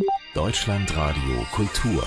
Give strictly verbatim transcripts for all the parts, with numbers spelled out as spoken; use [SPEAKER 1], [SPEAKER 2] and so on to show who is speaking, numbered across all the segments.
[SPEAKER 1] Deutschlandradio Kultur.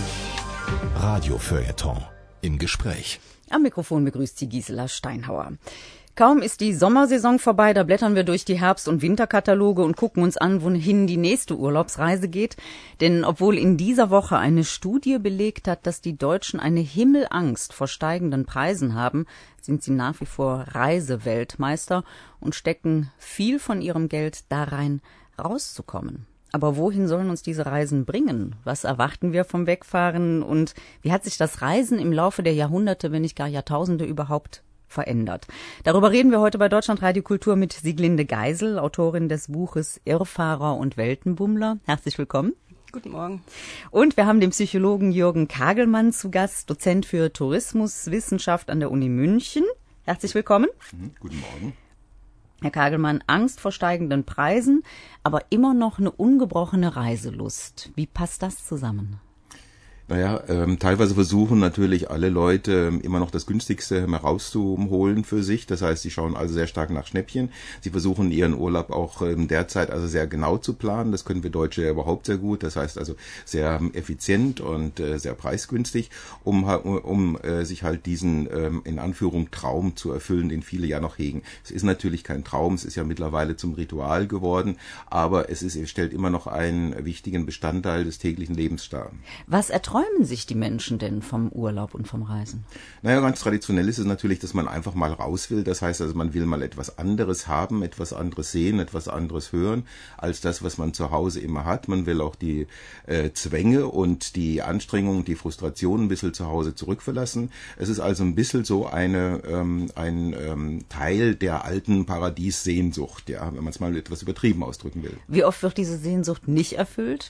[SPEAKER 1] Radiofeuilleton im Gespräch.
[SPEAKER 2] Am Mikrofon begrüßt sie Gisela Steinhauer. Kaum ist die Sommersaison vorbei, da blättern wir durch die Herbst- und Winterkataloge und gucken uns an, wohin die nächste Urlaubsreise geht. Denn obwohl in dieser Woche eine Studie belegt hat, dass die Deutschen eine Himmelangst vor steigenden Preisen haben, sind sie nach wie vor Reiseweltmeister und stecken viel von ihrem Geld da rein, rauszukommen. Aber wohin sollen uns diese Reisen bringen? Was erwarten wir vom Wegfahren? Und wie hat sich das Reisen im Laufe der Jahrhunderte, wenn nicht gar Jahrtausende überhaupt verändert? Darüber reden wir heute bei Deutschlandradio Kultur mit Sieglinde Geisel, Autorin des Buches Irrfahrer und Weltenbummler. Herzlich willkommen.
[SPEAKER 3] Guten Morgen.
[SPEAKER 2] Und wir haben den Psychologen Jürgen Kagelmann zu Gast, Dozent für Tourismuswissenschaft an der Uni München. Herzlich willkommen.
[SPEAKER 4] Mhm, guten Morgen.
[SPEAKER 2] Herr Kagelmann, Angst vor steigenden Preisen, aber immer noch eine ungebrochene Reiselust. Wie passt das zusammen?
[SPEAKER 4] Naja, ähm, teilweise versuchen natürlich alle Leute ähm, immer noch das Günstigste herauszuholen für sich. Das heißt, sie schauen also sehr stark nach Schnäppchen. Sie versuchen ihren Urlaub auch ähm, derzeit also sehr genau zu planen. Das können wir Deutsche ja überhaupt sehr gut. Das heißt also sehr ähm, effizient und äh, sehr preisgünstig, um, um äh, sich halt diesen ähm, in Anführung Traum zu erfüllen, den viele ja noch hegen. Es ist natürlich kein Traum, es ist ja mittlerweile zum Ritual geworden, aber es ist, es stellt immer noch einen wichtigen Bestandteil des täglichen Lebens dar.
[SPEAKER 2] Was träumen sich die Menschen denn vom Urlaub und vom Reisen?
[SPEAKER 4] Naja, ganz traditionell ist es natürlich, dass man einfach mal raus will. Das heißt also, man will mal etwas anderes haben, etwas anderes sehen, etwas anderes hören, als das, was man zu Hause immer hat. Man will auch die äh, Zwänge und die Anstrengungen, die Frustrationen ein bisschen zu Hause zurückverlassen. Es ist also ein bisschen so eine, ähm, ein ähm, Teil der alten Paradiessehnsucht, ja, wenn man es mal etwas übertrieben ausdrücken will.
[SPEAKER 2] Wie oft wird diese Sehnsucht nicht erfüllt?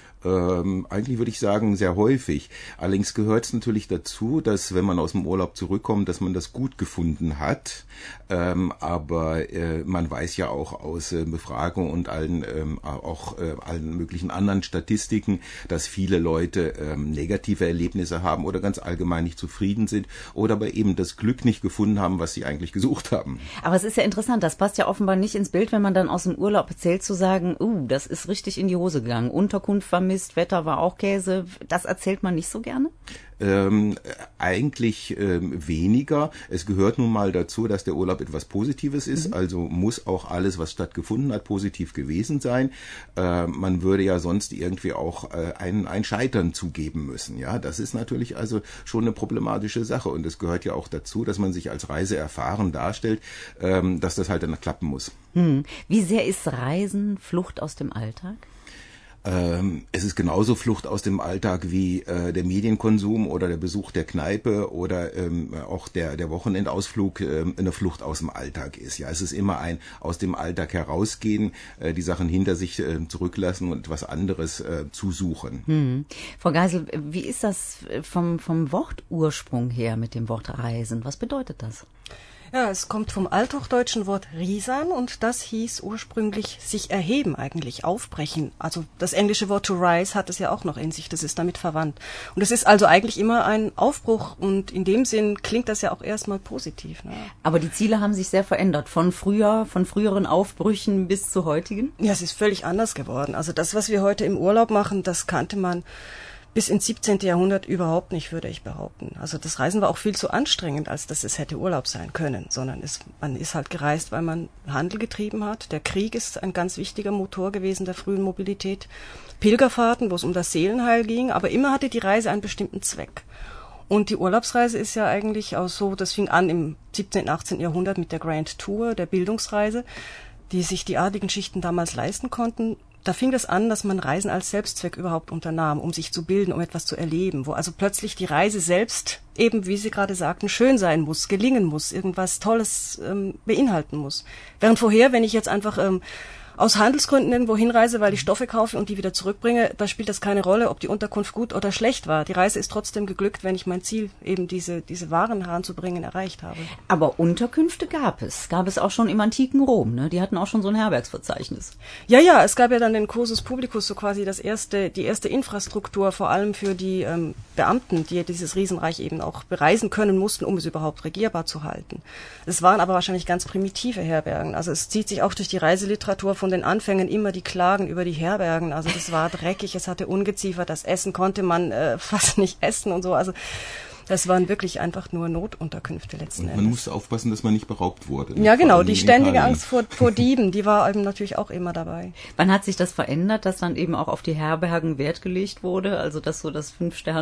[SPEAKER 4] Ähm, eigentlich würde ich sagen, sehr häufig. Allerdings gehört es natürlich dazu, dass wenn man aus dem Urlaub zurückkommt, dass man das gut gefunden hat. Ähm, aber äh, man weiß ja auch aus äh, Befragungen und allen ähm, auch äh, allen möglichen anderen Statistiken, dass viele Leute ähm, negative Erlebnisse haben oder ganz allgemein nicht zufrieden sind oder aber eben das Glück nicht gefunden haben, was sie eigentlich gesucht haben.
[SPEAKER 2] Aber es ist ja interessant, das passt ja offenbar nicht ins Bild, wenn man dann aus dem Urlaub erzählt, zu sagen, uh, das ist richtig in die Hose gegangen, Unterkunft vermisst, Wetter war auch Käse. Das erzählt man nicht so gerne?
[SPEAKER 4] Ähm, eigentlich ähm, weniger. Es gehört nun mal dazu, dass der Urlaub etwas Positives ist, mhm. also muss auch alles, was stattgefunden hat, positiv gewesen sein. Äh, man würde ja sonst irgendwie auch äh, ein, ein Scheitern zugeben müssen. Ja, das ist natürlich also schon eine problematische Sache und es gehört ja auch dazu, dass man sich als reiseerfahren darstellt, ähm, dass das halt dann klappen muss.
[SPEAKER 2] Hm. Wie sehr ist Reisen Flucht aus dem Alltag?
[SPEAKER 4] Es ist genauso Flucht aus dem Alltag wie äh, der Medienkonsum oder der Besuch der Kneipe oder ähm, auch der, der Wochenendausflug äh, eine Flucht aus dem Alltag ist. Ja, es ist immer ein aus dem Alltag herausgehen, äh, die Sachen hinter sich äh, zurücklassen und etwas anderes äh, zu suchen.
[SPEAKER 2] Hm. Frau Geisel, wie ist das vom, vom Wortursprung her mit dem Wort Reisen? Was bedeutet das?
[SPEAKER 3] Ja, es kommt vom althochdeutschen Wort risan und das hieß ursprünglich sich erheben eigentlich, aufbrechen. Also das englische Wort to rise hat es ja auch noch in sich, das ist damit verwandt. Und es ist also eigentlich immer ein Aufbruch und in dem Sinn klingt das ja auch erstmal positiv. Ne?
[SPEAKER 2] Aber die Ziele haben sich sehr verändert, von früher, von früheren Aufbrüchen bis zu heutigen?
[SPEAKER 3] Ja, es ist völlig anders geworden. Also das, was wir heute im Urlaub machen, das kannte man bis ins siebzehnten. Jahrhundert überhaupt nicht, würde ich behaupten. Also das Reisen war auch viel zu anstrengend, als dass es hätte Urlaub sein können, sondern es, man ist halt gereist, weil man Handel getrieben hat. Der Krieg ist ein ganz wichtiger Motor gewesen der frühen Mobilität. Pilgerfahrten, wo es um das Seelenheil ging, aber immer hatte die Reise einen bestimmten Zweck. Und die Urlaubsreise ist ja eigentlich auch so, das fing an im siebzehnten., achtzehnten. Jahrhundert mit der Grand Tour, der Bildungsreise, die sich die adligen Schichten damals leisten konnten. Da fing das an, dass man Reisen als Selbstzweck überhaupt unternahm, um sich zu bilden, um etwas zu erleben, wo also plötzlich die Reise selbst eben, wie Sie gerade sagten, schön sein muss, gelingen muss, irgendwas Tolles ähm, beinhalten muss. Während vorher, wenn ich jetzt einfach ähm, aus Handelsgründen irgendwo hinreise, weil ich Stoffe kaufe und die wieder zurückbringe, da spielt das keine Rolle, ob die Unterkunft gut oder schlecht war. Die Reise ist trotzdem geglückt, wenn ich mein Ziel, eben diese, diese Waren heranzubringen, erreicht habe.
[SPEAKER 2] Aber Unterkünfte gab es. Gab es auch schon im antiken Rom, ne? Die hatten auch schon so ein Herbergsverzeichnis.
[SPEAKER 3] Ja, ja, es gab ja dann den Cursus Publicus, so quasi das erste, die erste Infrastruktur, vor allem für die ähm, Beamten, die dieses Riesenreich eben auch bereisen können mussten, um es überhaupt regierbar zu halten. Es waren aber wahrscheinlich ganz primitive Herbergen. Also es zieht sich auch durch die Reiseliteratur von von den Anfängen immer die Klagen über die Herbergen. Also das war dreckig, es hatte Ungeziefer, das Essen konnte man äh, fast nicht essen und so. Also das waren wirklich einfach nur Notunterkünfte letzten
[SPEAKER 4] und man
[SPEAKER 3] Endes.
[SPEAKER 4] Man musste aufpassen, dass man nicht beraubt wurde.
[SPEAKER 3] Ja, genau, die ständige Angst vor, vor Dieben, die war eben natürlich auch immer dabei.
[SPEAKER 2] Wann hat sich das verändert, dass dann eben auch auf die Herbergen Wert gelegt wurde? Also dass so das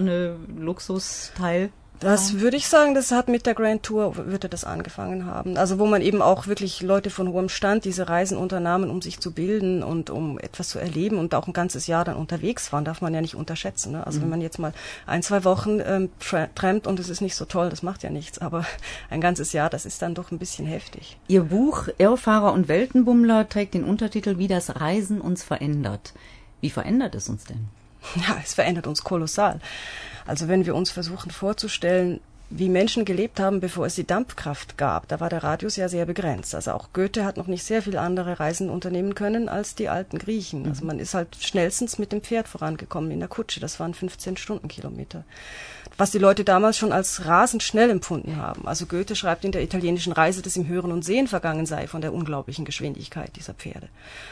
[SPEAKER 2] Fünf-Sterne-Luxusteil?
[SPEAKER 3] Das würde ich sagen, das hat mit der Grand Tour, würde das angefangen haben. Also wo man eben auch wirklich Leute von hohem Stand diese Reisen unternahmen, um sich zu bilden und um etwas zu erleben und auch ein ganzes Jahr dann unterwegs waren, darf man ja nicht unterschätzen. Ne? Also mhm. wenn man jetzt mal ein, zwei Wochen ähm, tra- trampt und es ist nicht so toll, das macht ja nichts. Aber ein ganzes Jahr, das ist dann doch ein bisschen heftig.
[SPEAKER 2] Ihr Buch Irrfahrer und Weltenbummler trägt den Untertitel Wie das Reisen uns verändert. Wie verändert es uns denn?
[SPEAKER 3] Ja, es verändert uns kolossal. Also wenn wir uns versuchen vorzustellen, wie Menschen gelebt haben, bevor es die Dampfkraft gab, da war der Radius ja sehr begrenzt. Also auch Goethe hat noch nicht sehr viele andere Reisen unternehmen können als die alten Griechen. Also man ist halt schnellstens mit dem Pferd vorangekommen in der Kutsche. Das waren fünfzehn Stundenkilometer. Was die Leute damals schon als rasend schnell empfunden haben. Also Goethe schreibt in der italienischen Reise, dass ihm Hören und Sehen vergangen sei von der unglaublichen Geschwindigkeit dieser Pferde.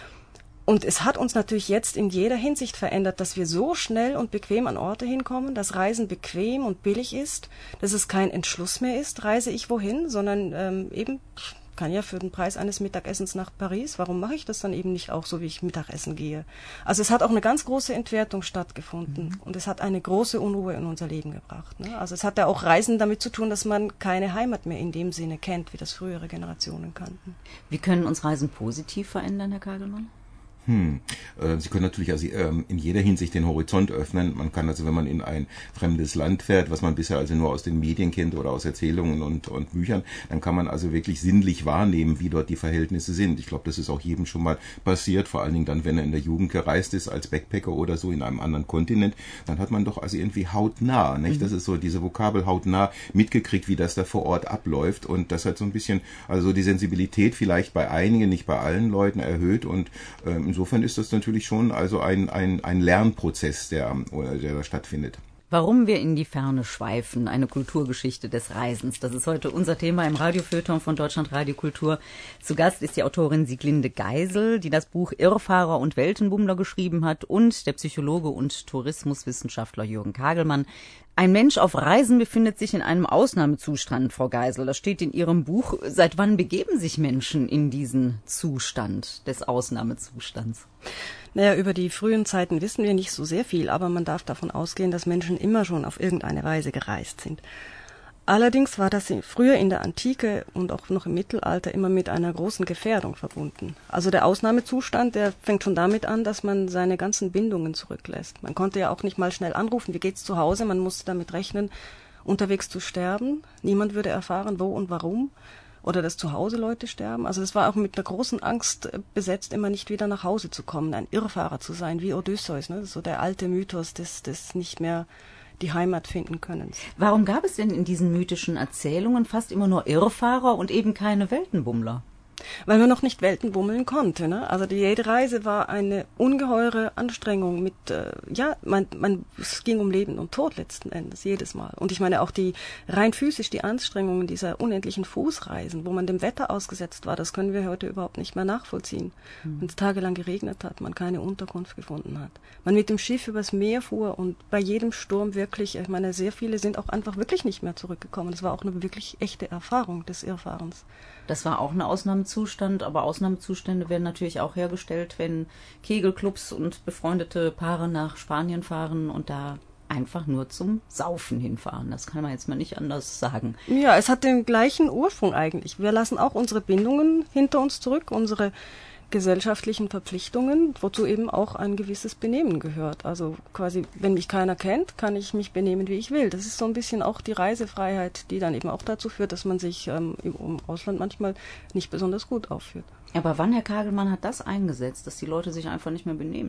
[SPEAKER 3] Und es hat uns natürlich jetzt in jeder Hinsicht verändert, dass wir so schnell und bequem an Orte hinkommen, dass Reisen bequem und billig ist, dass es kein Entschluss mehr ist, reise ich wohin, sondern ähm, eben, ich kann ja für den Preis eines Mittagessens nach Paris, warum mache ich das dann eben nicht auch so, wie ich Mittagessen gehe? Also es hat auch eine ganz große Entwertung stattgefunden mhm. und es hat eine große Unruhe in unser Leben gebracht. Ne? Also es hat ja auch Reisen damit zu tun, dass man keine Heimat mehr in dem Sinne kennt, wie das frühere Generationen kannten.
[SPEAKER 2] Wie können uns Reisen positiv verändern, Herr Kagelmann?
[SPEAKER 4] Hm. Äh, Sie können natürlich also ähm, in jeder Hinsicht den Horizont öffnen. Man kann also, wenn man in ein fremdes Land fährt, was man bisher also nur aus den Medien kennt oder aus Erzählungen und, und Büchern, dann kann man also wirklich sinnlich wahrnehmen, wie dort die Verhältnisse sind. Ich glaube, das ist auch jedem schon mal passiert, vor allen Dingen dann, wenn er in der Jugend gereist ist, als Backpacker oder so in einem anderen Kontinent, dann hat man doch also irgendwie hautnah, nicht? Mhm. Das ist so diese Vokabel hautnah mitgekriegt, wie das da vor Ort abläuft, und das hat so ein bisschen, also die Sensibilität vielleicht bei einigen, nicht bei allen Leuten erhöht, und ähm, insofern ist das natürlich schon also ein, ein, ein Lernprozess, der, der da stattfindet.
[SPEAKER 2] Warum wir in die Ferne schweifen, eine Kulturgeschichte des Reisens. Das ist heute unser Thema im Radiofeuilleton von Deutschlandradio Kultur. Zu Gast ist die Autorin Sieglinde Geisel, die das Buch Irrfahrer und Weltenbummler geschrieben hat, und der Psychologe und Tourismuswissenschaftler Jürgen Kagelmann. Ein Mensch auf Reisen befindet sich in einem Ausnahmezustand, Frau Geisel. Das steht in Ihrem Buch. Seit wann begeben sich Menschen in diesen Zustand des Ausnahmezustands?
[SPEAKER 3] Naja, über die frühen Zeiten wissen wir nicht so sehr viel, aber man darf davon ausgehen, dass Menschen immer schon auf irgendeine Weise gereist sind. Allerdings war das früher in der Antike und auch noch im Mittelalter immer mit einer großen Gefährdung verbunden. Also der Ausnahmezustand, der fängt schon damit an, dass man seine ganzen Bindungen zurücklässt. Man konnte ja auch nicht mal schnell anrufen, wie geht's zu Hause? Man musste damit rechnen, unterwegs zu sterben. Niemand würde erfahren, wo und warum. Oder dass zu Hause Leute sterben. Also es war auch mit einer großen Angst besetzt, immer nicht wieder nach Hause zu kommen, ein Irrfahrer zu sein, wie Odysseus. Ne? Das ist so der alte Mythos des, des nicht mehr die Heimat finden können.
[SPEAKER 2] Warum gab es denn in diesen mythischen Erzählungen fast immer nur Irrfahrer und eben keine Weltenbummler?
[SPEAKER 3] Weil man noch nicht Welten bummeln konnte. Ne? Also die, jede Reise war eine ungeheure Anstrengung mit, äh, ja, man, man, es ging um Leben und Tod letzten Endes, jedes Mal. Und ich meine auch die rein physisch die Anstrengungen dieser unendlichen Fußreisen, wo man dem Wetter ausgesetzt war, das können wir heute überhaupt nicht mehr nachvollziehen. Mhm. Wenn es tagelang geregnet hat, man keine Unterkunft gefunden hat. Man mit dem Schiff übers Meer fuhr und bei jedem Sturm wirklich, ich meine, sehr viele sind auch einfach wirklich nicht mehr zurückgekommen. Das war auch eine wirklich echte Erfahrung des Irrfahrens.
[SPEAKER 2] Das war auch ein Ausnahmezustand, aber Ausnahmezustände werden natürlich auch hergestellt, wenn Kegelclubs und befreundete Paare nach Spanien fahren und da einfach nur zum Saufen hinfahren. Das kann man jetzt mal nicht anders sagen.
[SPEAKER 3] Ja, es hat den gleichen Ursprung eigentlich. Wir lassen auch unsere Bindungen hinter uns zurück, unsere gesellschaftlichen Verpflichtungen, wozu eben auch ein gewisses Benehmen gehört. Also quasi, wenn mich keiner kennt, kann ich mich benehmen, wie ich will. Das ist so ein bisschen auch die Reisefreiheit, die dann eben auch dazu führt, dass man sich ähm, im Ausland manchmal nicht besonders gut aufführt.
[SPEAKER 2] Aber wann, Herr Kagelmann, hat das eingesetzt, dass die Leute sich einfach nicht mehr benehmen?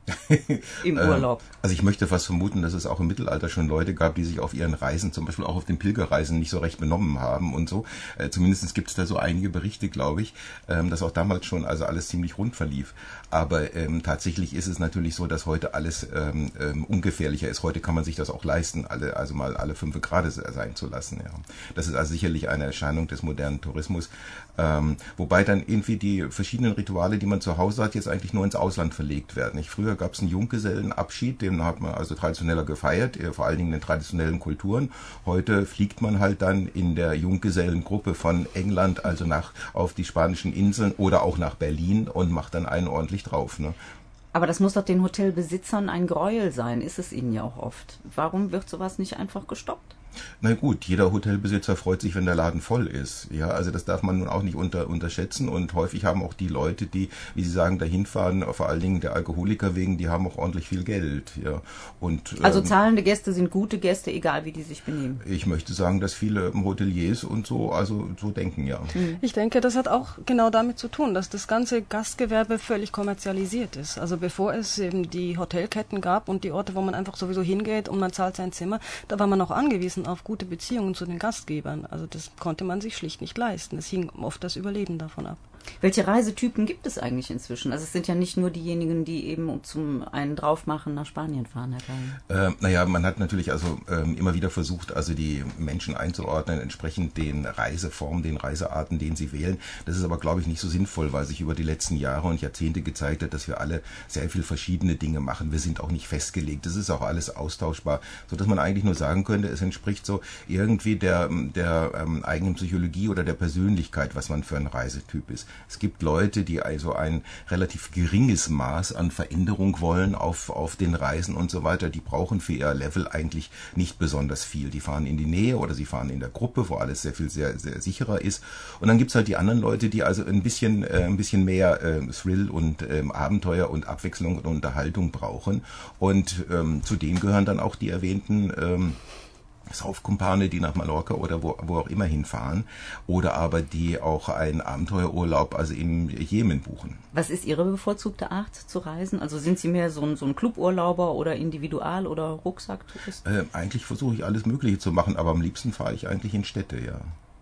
[SPEAKER 2] im Urlaub?
[SPEAKER 4] Also ich möchte fast vermuten, dass es auch im Mittelalter schon Leute gab, die sich auf ihren Reisen, zum Beispiel auch auf den Pilgerreisen, nicht so recht benommen haben und so. Äh, zumindest gibt es da so einige Berichte, glaube ich, ähm, dass auch damals schon also alles ziemlich rund verlief. Aber ähm, tatsächlich ist es natürlich so, dass heute alles ähm, ähm, ungefährlicher ist. Heute kann man sich das auch leisten, alle, also mal alle fünf Grad sein zu lassen. Ja. Das ist also sicherlich eine Erscheinung des modernen Tourismus. Ähm, wobei dann irgendwie die verschiedenen Rituale, die man zu Hause hat, jetzt eigentlich nur ins Ausland verlegt werden. Nicht? Früher gab es einen Junggesellenabschied, den hat man also traditioneller gefeiert, vor allen Dingen in den traditionellen Kulturen. Heute fliegt man halt dann in der Junggesellengruppe von England, also nach auf die spanischen Inseln oder auch nach Berlin und macht dann einen ordentlich drauf. Ne?
[SPEAKER 2] Aber das muss doch den Hotelbesitzern ein Gräuel sein, ist es ihnen ja auch oft. Warum wird sowas nicht einfach gestoppt?
[SPEAKER 4] Na gut, jeder Hotelbesitzer freut sich, wenn der Laden voll ist. Ja, also das darf man nun auch nicht unter, unterschätzen. Und häufig haben auch die Leute, die, wie Sie sagen, dahin fahren, vor allen Dingen der Alkoholiker wegen, die haben auch ordentlich viel Geld. Ja. Und,
[SPEAKER 2] also
[SPEAKER 4] ähm,
[SPEAKER 2] zahlende Gäste sind gute Gäste, egal wie die sich benehmen.
[SPEAKER 4] Ich möchte sagen, dass viele Hoteliers und so, also so denken, ja.
[SPEAKER 3] Ich denke, das hat auch genau damit zu tun, dass das ganze Gastgewerbe völlig kommerzialisiert ist. Also bevor es eben die Hotelketten gab und die Orte, wo man einfach sowieso hingeht und man zahlt sein Zimmer, da war man auch angewiesen auf gute Beziehungen zu den Gastgebern. Also das konnte man sich schlicht nicht leisten. Es hing oft das Überleben davon ab.
[SPEAKER 2] Welche Reisetypen gibt es eigentlich inzwischen? Also es sind ja nicht nur diejenigen, die eben zum einen draufmachen nach Spanien fahren, Herr Klein.
[SPEAKER 4] Äh, naja, man hat natürlich also ähm, immer wieder versucht, also die Menschen einzuordnen, entsprechend den Reiseformen, den Reisearten, den sie wählen. Das ist aber, glaube ich, nicht so sinnvoll, weil sich über die letzten Jahre und Jahrzehnte gezeigt hat, dass wir alle sehr viel verschiedene Dinge machen. Wir sind auch nicht festgelegt. Das ist auch alles austauschbar, sodass man eigentlich nur sagen könnte, es entspricht so irgendwie der, der ähm, eigenen Psychologie oder der Persönlichkeit, was man für ein Reisetyp ist. Es gibt Leute, die also ein relativ geringes Maß an Veränderung wollen auf, auf den Reisen und so weiter. Die brauchen für ihr Level eigentlich nicht besonders viel. Die fahren in die Nähe oder sie fahren in der Gruppe, wo alles sehr viel sehr, sehr sicherer ist. Und dann gibt's halt die anderen Leute, die also ein bisschen, äh, ein bisschen mehr äh, Thrill und ähm, Abenteuer und Abwechslung und Unterhaltung brauchen. Und ähm, zu denen gehören dann auch die erwähnten ähm, Saufkumpane, die nach Mallorca oder wo, wo auch immer hinfahren, oder aber die auch einen Abenteuerurlaub, also im Jemen buchen.
[SPEAKER 2] Was ist Ihre bevorzugte Art zu reisen? Also sind Sie mehr so ein, so ein Cluburlauber oder Individual- oder Rucksacktourist?
[SPEAKER 4] Äh, eigentlich versuche ich alles Mögliche zu machen, aber am liebsten fahre ich eigentlich in Städte, ja.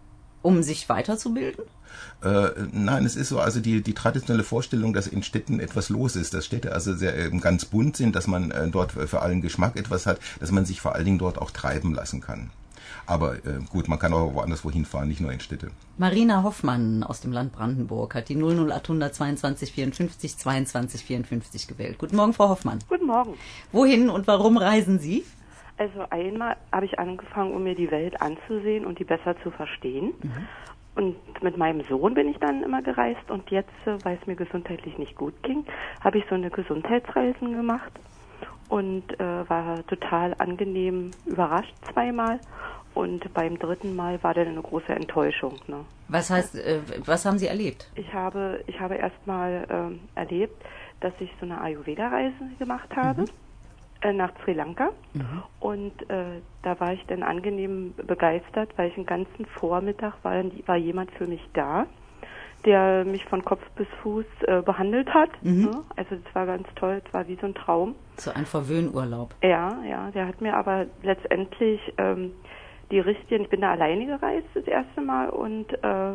[SPEAKER 2] Um sich weiterzubilden?
[SPEAKER 4] Äh, nein, es ist so, also die, die traditionelle Vorstellung, dass in Städten etwas los ist, dass Städte also sehr äh, ganz bunt sind, dass man äh, dort für allen Geschmack etwas hat, dass man sich vor allen Dingen dort auch treiben lassen kann. Aber äh, gut, man kann auch woanders wohin fahren, nicht nur in Städte.
[SPEAKER 2] Marina Hoffmann aus dem Land Brandenburg hat die null null acht zweiundzwanzig vierundfünfzig zweiundzwanzig vierundfünfzig gewählt. Guten Morgen, Frau Hoffmann.
[SPEAKER 5] Guten Morgen.
[SPEAKER 2] Wohin und warum reisen Sie?
[SPEAKER 5] Also einmal habe ich angefangen, um mir die Welt anzusehen und die besser zu verstehen. Mhm. Und mit meinem Sohn bin ich dann immer gereist und jetzt, weil es mir gesundheitlich nicht gut ging, habe ich so eine Gesundheitsreisen gemacht und äh, war total angenehm überrascht zweimal. Und beim dritten Mal war dann eine große Enttäuschung. Ne?
[SPEAKER 2] Was heißt, äh, was haben Sie erlebt?
[SPEAKER 5] Ich habe, ich habe erstmal ähm, erlebt, dass ich so eine Ayurveda-Reise gemacht habe. Mhm. Nach Sri Lanka mhm. und äh, da war ich dann angenehm begeistert, weil ich den ganzen Vormittag war, war jemand für mich da, der mich von Kopf bis Fuß äh, behandelt hat. Mhm. Ne? Also das war ganz toll, es war wie so ein Traum.
[SPEAKER 2] So ein Verwöhnurlaub.
[SPEAKER 5] Ja, ja, der hat mir aber letztendlich ähm, die richtigen, ich bin da alleine gereist das erste Mal und äh,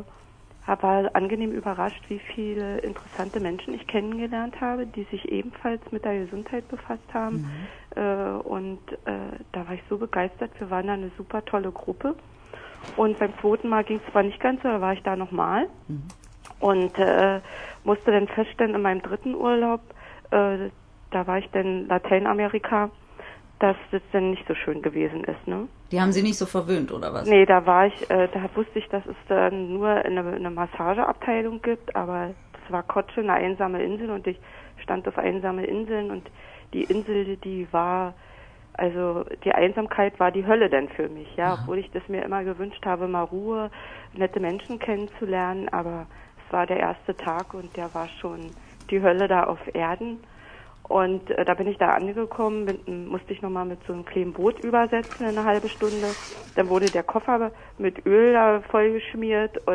[SPEAKER 5] war angenehm überrascht, wie viele interessante Menschen ich kennengelernt habe, die sich ebenfalls mit der Gesundheit befasst haben. Mhm. Äh, und äh, da war ich so begeistert. Wir waren da eine super tolle Gruppe. Und beim zweiten Mal ging es zwar nicht ganz so, da war ich da nochmal. Mhm. Und äh, musste dann feststellen, in meinem dritten Urlaub, äh, da war ich dann in Lateinamerika, dass das dann nicht so schön gewesen ist, ne?
[SPEAKER 2] Die haben Sie nicht so verwöhnt, oder was?
[SPEAKER 5] Nee, da war ich, äh, da wusste ich, dass es dann nur eine, eine Massageabteilung gibt, aber das war Kotsche, eine einsame Insel und ich stand auf einsame Inseln und die Insel, die war, also die Einsamkeit war die Hölle dann für mich, ja, Aha. obwohl ich das mir immer gewünscht habe, mal Ruhe, nette Menschen kennenzulernen, aber es war der erste Tag und der war schon die Hölle da auf Erden. Und äh, da bin ich da angekommen, bin, musste ich nochmal mit so einem kleinen Boot übersetzen, eine halbe Stunde. Dann wurde der Koffer mit Öl da vollgeschmiert und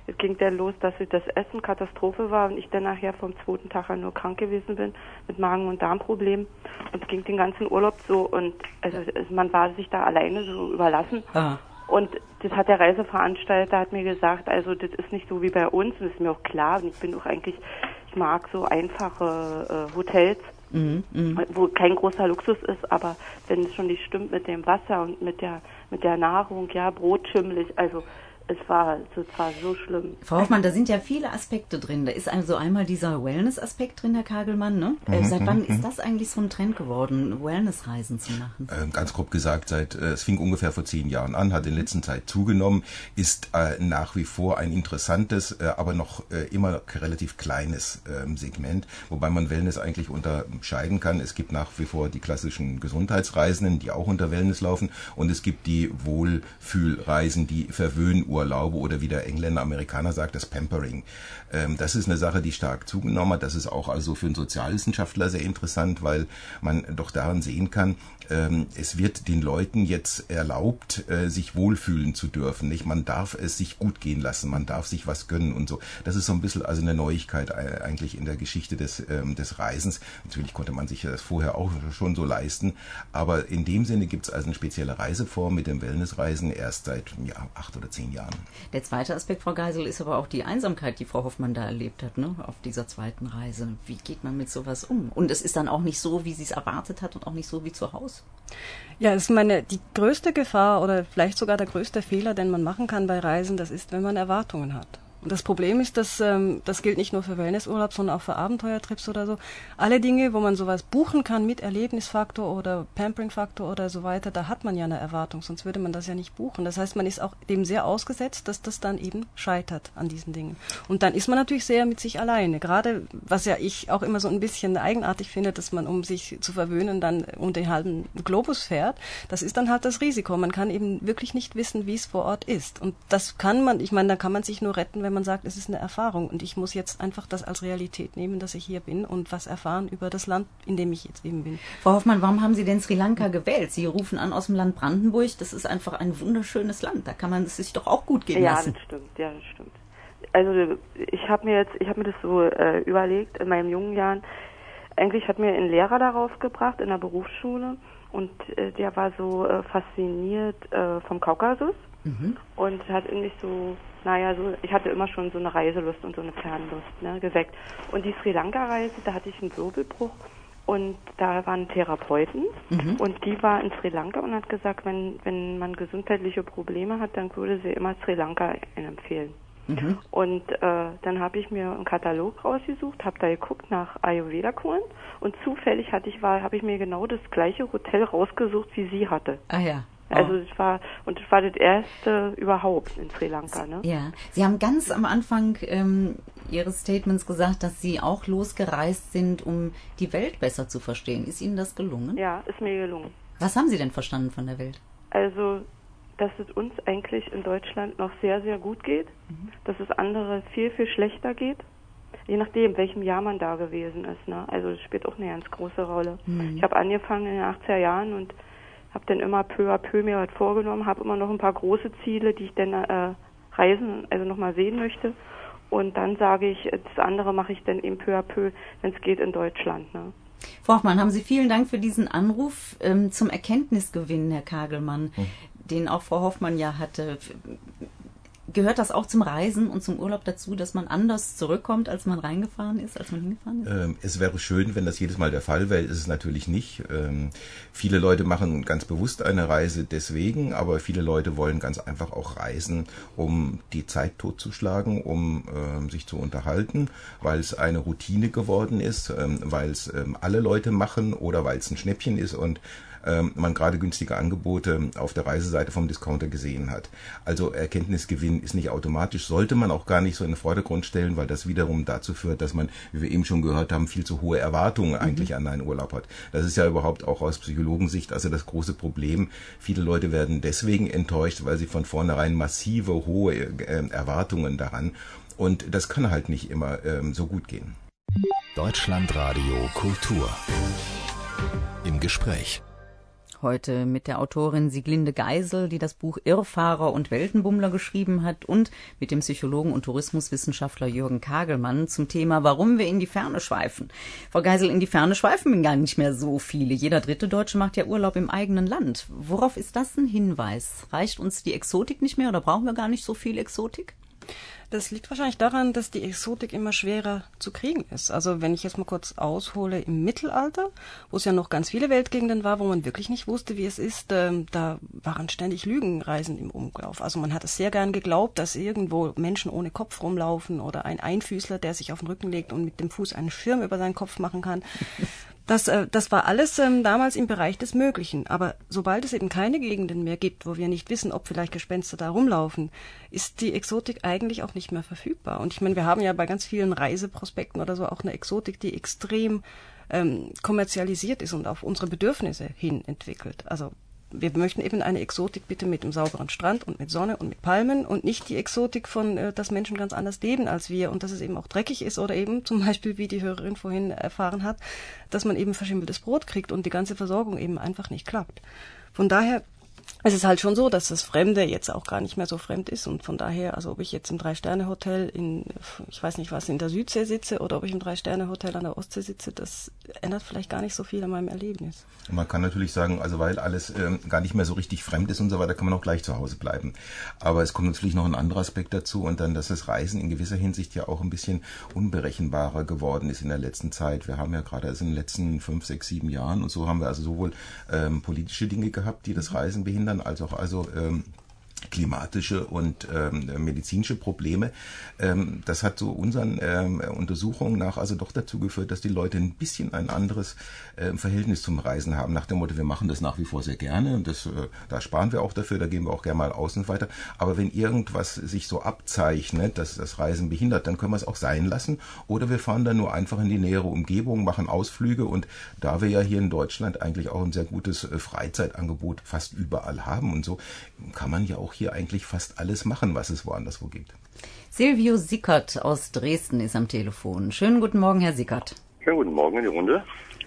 [SPEAKER 5] es ging dann los, dass das Essen Katastrophe war und ich dann nachher vom zweiten Tag an nur krank gewesen bin mit Magen- und Darmproblemen. Und es ging den ganzen Urlaub so und also man war sich da alleine so überlassen.
[SPEAKER 2] Ah.
[SPEAKER 5] Und das hat der Reiseveranstalter hat mir gesagt, also das ist nicht so wie bei uns, und das ist mir auch klar. Und ich bin auch eigentlich, ich mag so einfache äh, Hotels, mhm, wo kein großer Luxus ist, aber wenn es schon nicht stimmt mit dem Wasser und mit der mit der Nahrung, ja, Brot schimmelig, also es war, es war so schlimm.
[SPEAKER 2] Frau Hoffmann, da sind ja viele Aspekte drin. Da ist also einmal dieser Wellness-Aspekt drin, Herr Kagelmann. Ne? Mhm, äh, seit wann mhm. ist das eigentlich so ein Trend geworden, Wellness-Reisen zu machen?
[SPEAKER 4] Ähm, ganz grob gesagt, seit äh, es fing ungefähr vor zehn Jahren an, hat in letzter Zeit zugenommen, ist äh, nach wie vor ein interessantes, äh, aber noch äh, immer relativ kleines äh, Segment, wobei man Wellness eigentlich unterscheiden kann. Es gibt nach wie vor die klassischen Gesundheitsreisenden, die auch unter Wellness laufen, und es gibt die Wohlfühlreisen, die Verwöhnurlaube oder wie der Engländer, Amerikaner sagt, das Pampering. Ähm, das ist eine Sache, die stark zugenommen hat. Das ist auch also für einen Sozialwissenschaftler sehr interessant, weil man doch daran sehen kann, ähm, es wird den Leuten jetzt erlaubt, äh, sich wohlfühlen zu dürfen. Nicht? Man darf es sich gut gehen lassen, man darf sich was gönnen und so. Das ist so ein bisschen also eine Neuigkeit äh, eigentlich in der Geschichte des, ähm, des Reisens. Natürlich konnte man sich das vorher auch schon so leisten, aber in dem Sinne gibt es also eine spezielle Reiseform mit dem Wellnessreisen erst seit ja, acht oder zehn Jahren.
[SPEAKER 2] Der zweite Aspekt, Frau Geisel, ist aber auch die Einsamkeit, die Frau Hoffmann da erlebt hat, ne, auf dieser zweiten Reise. Wie geht man mit sowas um? Und es ist dann auch nicht so, wie sie es erwartet hat und auch nicht so wie zu Hause.
[SPEAKER 3] Ja, ich meine, die größte Gefahr oder vielleicht sogar der größte Fehler, den man machen kann bei Reisen, das ist, wenn man Erwartungen hat. Und das Problem ist, dass ähm, das gilt nicht nur für Wellnessurlaub, sondern auch für Abenteuertrips oder so. Alle Dinge, wo man sowas buchen kann mit Erlebnisfaktor oder Pampering-Faktor oder so weiter, da hat man ja eine Erwartung, sonst würde man das ja nicht buchen. Das heißt, man ist auch dem sehr ausgesetzt, dass das dann eben scheitert an diesen Dingen. Und dann ist man natürlich sehr mit sich alleine. Gerade, was ja ich auch immer so ein bisschen eigenartig finde, dass man, um sich zu verwöhnen, dann um den halben Globus fährt. Das ist dann halt das Risiko. Man kann eben wirklich nicht wissen, wie es vor Ort ist. Und das kann man, ich meine, da kann man sich nur retten, wenn man sagt, es ist eine Erfahrung und ich muss jetzt einfach das als Realität nehmen, dass ich hier bin und was erfahren über das Land, in dem ich jetzt eben bin.
[SPEAKER 2] Frau Hoffmann, warum haben Sie denn Sri Lanka gewählt? Sie rufen an aus dem Land Brandenburg, das ist einfach ein wunderschönes Land, da kann man es sich doch auch gut gehen
[SPEAKER 5] ja,
[SPEAKER 2] lassen.
[SPEAKER 5] Ja, das stimmt, ja, das stimmt. Also ich habe mir jetzt, ich habe mir das so äh, überlegt, in meinen jungen Jahren, eigentlich hat mir ein Lehrer darauf gebracht in der Berufsschule und äh, der war so äh, fasziniert äh, vom Kaukasus. Mhm. Und hat irgendwie so, naja, so, ich hatte immer schon so eine Reiselust und so eine Fernlust, ne, geweckt. Und die Sri Lanka-Reise, da hatte ich einen Wirbelbruch und da waren Therapeuten mhm. und die war in Sri Lanka und hat gesagt, wenn, wenn man gesundheitliche Probleme hat, dann würde sie immer Sri Lanka empfehlen. Mhm. Und äh, dann habe ich mir einen Katalog rausgesucht, habe da geguckt nach Ayurveda-Kuren und zufällig hatte ich, war, habe ich mir genau das gleiche Hotel rausgesucht, wie sie hatte.
[SPEAKER 2] Ah ja.
[SPEAKER 5] Also es war, und es war das erste überhaupt in Sri Lanka, ne?
[SPEAKER 2] Ja, Sie haben ganz am Anfang ähm, Ihres Statements gesagt, dass Sie auch losgereist sind, um die Welt besser zu verstehen. Ist Ihnen das gelungen?
[SPEAKER 5] Ja, ist mir gelungen.
[SPEAKER 2] Was haben Sie denn verstanden von der Welt?
[SPEAKER 5] Also, dass es uns eigentlich in Deutschland noch sehr, sehr gut geht, mhm. dass es andere viel, viel schlechter geht. Je nachdem, welchem Jahr man da gewesen ist, ne? Also das spielt auch eine ganz große Rolle. Mhm. Ich habe angefangen in den achtziger Jahren und habe dann immer peu à peu mir was vorgenommen, habe immer noch ein paar große Ziele, die ich dann äh, reisen, also nochmal sehen möchte. Und dann sage ich, das andere mache ich dann eben peu à peu, wenn es geht, in Deutschland. Ne?
[SPEAKER 2] Frau Hoffmann, haben Sie vielen Dank für diesen Anruf ähm, zum Erkenntnisgewinn, Herr Kagelmann, hm. den auch Frau Hoffmann ja hatte. Gehört das auch zum Reisen und zum Urlaub dazu, dass man anders zurückkommt, als man reingefahren ist, als man hingefahren ist?
[SPEAKER 4] Ähm, es wäre schön, wenn das jedes Mal der Fall wäre. Ist es natürlich nicht. Ähm, viele Leute machen ganz bewusst eine Reise deswegen, aber viele Leute wollen ganz einfach auch reisen, um die Zeit totzuschlagen, um ähm, sich zu unterhalten, weil es eine Routine geworden ist, ähm, weil es ähm, alle Leute machen oder weil es ein Schnäppchen ist und man gerade günstige Angebote auf der Reiseseite vom Discounter gesehen hat. Also Erkenntnisgewinn ist nicht automatisch, sollte man auch gar nicht so in den Vordergrund stellen, weil das wiederum dazu führt, dass man, wie wir eben schon gehört haben, viel zu hohe Erwartungen eigentlich mhm. an einen Urlaub hat. Das ist ja überhaupt auch aus Psychologensicht also das große Problem. Viele Leute werden deswegen enttäuscht, weil sie von vornherein massive, hohe äh, Erwartungen daran, und das kann halt nicht immer ähm, so gut gehen.
[SPEAKER 1] Deutschlandradio Kultur im Gespräch.
[SPEAKER 2] heute mit der Autorin Sieglinde Geisel, die das Buch Irrfahrer und Weltenbummler geschrieben hat, und mit dem Psychologen und Tourismuswissenschaftler Jürgen Kagelmann zum Thema, warum wir in die Ferne schweifen. Frau Geisel, in die Ferne schweifen gar nicht mehr so viele. Jeder dritte Deutsche macht ja Urlaub im eigenen Land. Worauf ist das ein Hinweis? Reicht uns die Exotik nicht mehr oder brauchen wir gar nicht so viel Exotik?
[SPEAKER 3] Das liegt wahrscheinlich daran, dass die Exotik immer schwerer zu kriegen ist. Also wenn ich jetzt mal kurz aushole, im Mittelalter, wo es ja noch ganz viele Weltgegenden war, wo man wirklich nicht wusste, wie es ist, ähm, da waren ständig Lügenreisen im Umlauf. Also man hat es sehr gern geglaubt, dass irgendwo Menschen ohne Kopf rumlaufen oder ein Einfüßler, der sich auf den Rücken legt und mit dem Fuß einen Schirm über seinen Kopf machen kann. Das, äh, das war alles ähm, damals im Bereich des Möglichen. Aber sobald es eben keine Gegenden mehr gibt, wo wir nicht wissen, ob vielleicht Gespenster da rumlaufen, ist die Exotik eigentlich auch nicht mehr verfügbar. Und ich meine, wir haben ja bei ganz vielen Reiseprospekten oder so auch eine Exotik, die extrem ähm, kommerzialisiert ist und auf unsere Bedürfnisse hin entwickelt. Also wir möchten eben eine Exotik bitte mit einem sauberen Strand und mit Sonne und mit Palmen und nicht die Exotik von, äh, dass Menschen ganz anders leben als wir und dass es eben auch dreckig ist oder eben zum Beispiel, wie die Hörerin vorhin erfahren hat, dass man eben verschimmeltes Brot kriegt und die ganze Versorgung eben einfach nicht klappt. Von daher es ist halt schon so, dass das Fremde jetzt auch gar nicht mehr so fremd ist und von daher, also ob ich jetzt im Drei-Sterne-Hotel in, ich weiß nicht was, in der Südsee sitze oder ob ich im Drei-Sterne-Hotel an der Ostsee sitze, das ändert vielleicht gar nicht so viel an meinem Erlebnis.
[SPEAKER 4] Man kann natürlich sagen, also weil alles ähm, gar nicht mehr so richtig fremd ist und so weiter, kann man auch gleich zu Hause bleiben. Aber es kommt natürlich noch ein anderer Aspekt dazu und dann, dass das Reisen in gewisser Hinsicht ja auch ein bisschen unberechenbarer geworden ist in der letzten Zeit. Wir haben ja gerade also in den letzten fünf, sechs, sieben Jahren und so haben wir also sowohl ähm, politische Dinge gehabt, die das Reisen behindern, als auch also ähm, klimatische und ähm, medizinische Probleme. Ähm, das hat so unseren ähm, Untersuchungen nach also doch dazu geführt, dass die Leute ein bisschen ein anderes äh, Verhältnis zum Reisen haben. Nach dem Motto, wir machen das nach wie vor sehr gerne und das, äh, da sparen wir auch dafür, da gehen wir auch gerne mal außen weiter. Aber wenn irgendwas sich so abzeichnet, dass das Reisen behindert, dann können wir es auch sein lassen. Oder wir fahren dann nur einfach in die nähere Umgebung, machen Ausflüge und da wir ja hier in Deutschland eigentlich auch ein sehr gutes äh, Freizeitangebot fast überall haben und so, kann man ja auch hier eigentlich fast alles machen, was es woanders wo gibt.
[SPEAKER 2] Silvio Sickert aus Dresden ist am Telefon. Schönen guten Morgen, Herr Sickert.
[SPEAKER 6] Schönen guten Morgen in die Runde.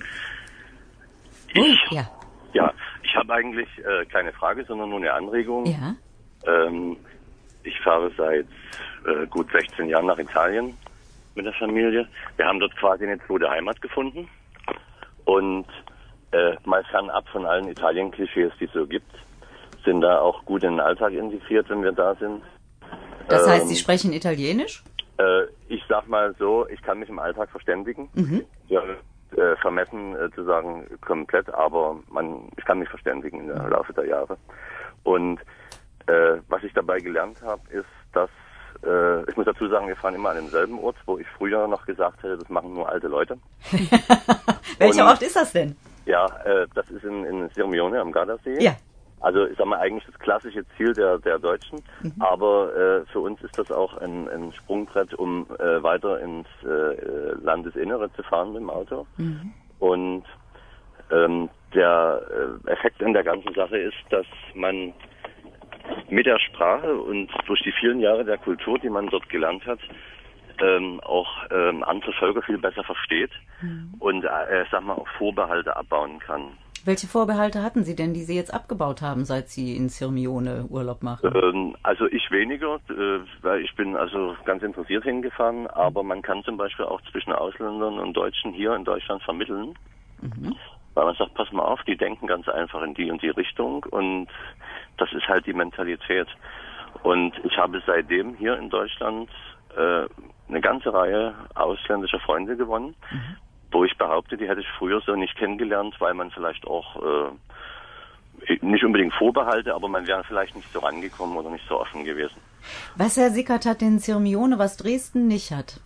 [SPEAKER 2] Ich,
[SPEAKER 6] ich,
[SPEAKER 2] ja.
[SPEAKER 6] ja, ich habe eigentlich äh, keine Frage, sondern nur eine Anregung.
[SPEAKER 2] Ja.
[SPEAKER 6] Ähm, ich fahre seit äh, gut sechzehn Jahren nach Italien mit der Familie. Wir haben dort quasi eine zweite Heimat gefunden. Und äh, mal fernab von allen Italien-Klischees, die es so gibt, sind da auch gut in den Alltag integriert, wenn wir da sind.
[SPEAKER 2] Das
[SPEAKER 6] ähm,
[SPEAKER 2] heißt, Sie sprechen Italienisch?
[SPEAKER 6] Äh, ich sag mal so, ich kann mich im Alltag verständigen. Mhm. Ja, äh, vermessen äh, zu sagen komplett, aber man, ich kann mich verständigen im Laufe der Jahre. Und äh, was ich dabei gelernt habe, ist, dass, äh, ich muss dazu sagen, wir fahren immer an denselben Ort, wo ich früher noch gesagt hätte, das machen nur alte Leute.
[SPEAKER 2] Welcher
[SPEAKER 6] Und,
[SPEAKER 2] Ort ist das denn?
[SPEAKER 6] Ja, äh, das ist in, in Sirmione am Gardasee.
[SPEAKER 2] Ja.
[SPEAKER 6] Also ich sag mal eigentlich das klassische Ziel der der Deutschen, mhm. aber äh, für uns ist das auch ein, ein Sprungbrett, um äh, weiter ins äh, Landesinnere zu fahren mit dem Auto. Mhm. Und ähm, der äh, Effekt in der ganzen Sache ist, dass man mit der Sprache und durch die vielen Jahre der Kultur, die man dort gelernt hat, ähm, auch ähm, andere Völker viel besser versteht mhm. und äh, sag mal auch Vorbehalte abbauen kann.
[SPEAKER 2] Welche Vorbehalte hatten Sie denn, die Sie jetzt abgebaut haben, seit Sie in Sirmione Urlaub machen?
[SPEAKER 6] Ähm, also ich weniger, äh, weil ich bin also ganz interessiert hingefahren, aber man kann zum Beispiel auch zwischen Ausländern und Deutschen hier in Deutschland vermitteln, mhm. weil man sagt, pass mal auf, die denken ganz einfach in die und die Richtung und das ist halt die Mentalität. Und ich habe seitdem hier in Deutschland äh, eine ganze Reihe ausländischer Freunde gewonnen, mhm. wo ich behaupte, die hätte ich früher so nicht kennengelernt, weil man vielleicht auch äh, nicht unbedingt Vorbehalte, aber man wäre vielleicht nicht so rangekommen oder nicht so offen gewesen.
[SPEAKER 2] Was, Herr Sickert, hat denn Sirmione, was Dresden nicht hat?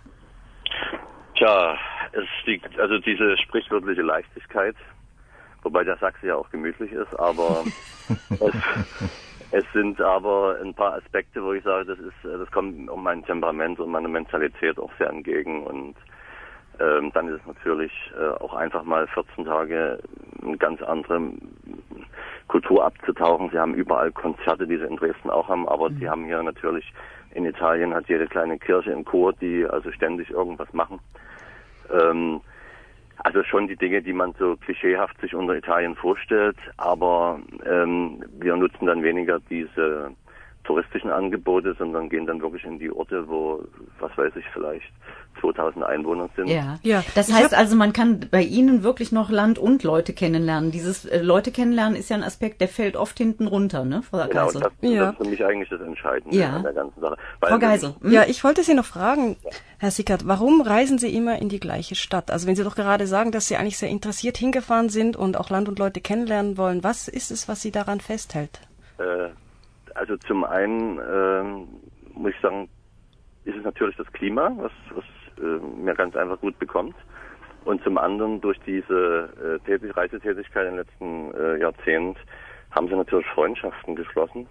[SPEAKER 6] Tja, es liegt also diese sprichwörtliche Leichtigkeit, wobei der Sachse ja auch gemütlich ist, aber es, es sind aber ein paar Aspekte, wo ich sage, das ist, das kommt um mein Temperament und meine Mentalität auch sehr entgegen und Ähm, dann ist es natürlich äh, auch einfach mal vierzehn Tage eine ganz andere Kultur abzutauchen. Sie haben überall Konzerte, die sie in Dresden auch haben, aber mhm. sie haben hier natürlich, in Italien hat jede kleine Kirche einen Chor, die also ständig irgendwas machen. Ähm, Also schon die Dinge, die man so klischeehaft sich unter Italien vorstellt, aber ähm, wir nutzen dann weniger diese touristischen Angebote, sondern gehen dann wirklich in die Orte, wo, was weiß ich, vielleicht zweitausend Einwohner sind.
[SPEAKER 2] Ja,
[SPEAKER 3] ja.
[SPEAKER 2] Das heißt also, man kann bei Ihnen wirklich noch Land und Leute kennenlernen. Dieses äh, Leute kennenlernen ist ja ein Aspekt, der fällt oft hinten runter, ne, Frau
[SPEAKER 6] Genau,
[SPEAKER 2] Geisel?
[SPEAKER 6] das,
[SPEAKER 3] Ja.
[SPEAKER 6] das ist für mich eigentlich das Entscheidende
[SPEAKER 2] Ja.
[SPEAKER 6] an der ganzen Sache. Weil
[SPEAKER 2] Frau Geisel. Hm?
[SPEAKER 3] Ja, ich wollte Sie noch fragen, Herr Sickert, warum reisen Sie immer in die gleiche Stadt? Also wenn Sie doch gerade sagen, dass Sie eigentlich sehr interessiert hingefahren sind und auch Land und Leute kennenlernen wollen, was ist es, was Sie daran festhält?
[SPEAKER 6] Äh, also zum einen ähm, muss ich sagen, ist es natürlich das Klima, was, was äh, mir ganz einfach gut bekommt. Und zum anderen durch diese äh, Tätig- Reisetätigkeit im letzten äh, Jahrzehnt haben sie natürlich Freundschaften geschlossen,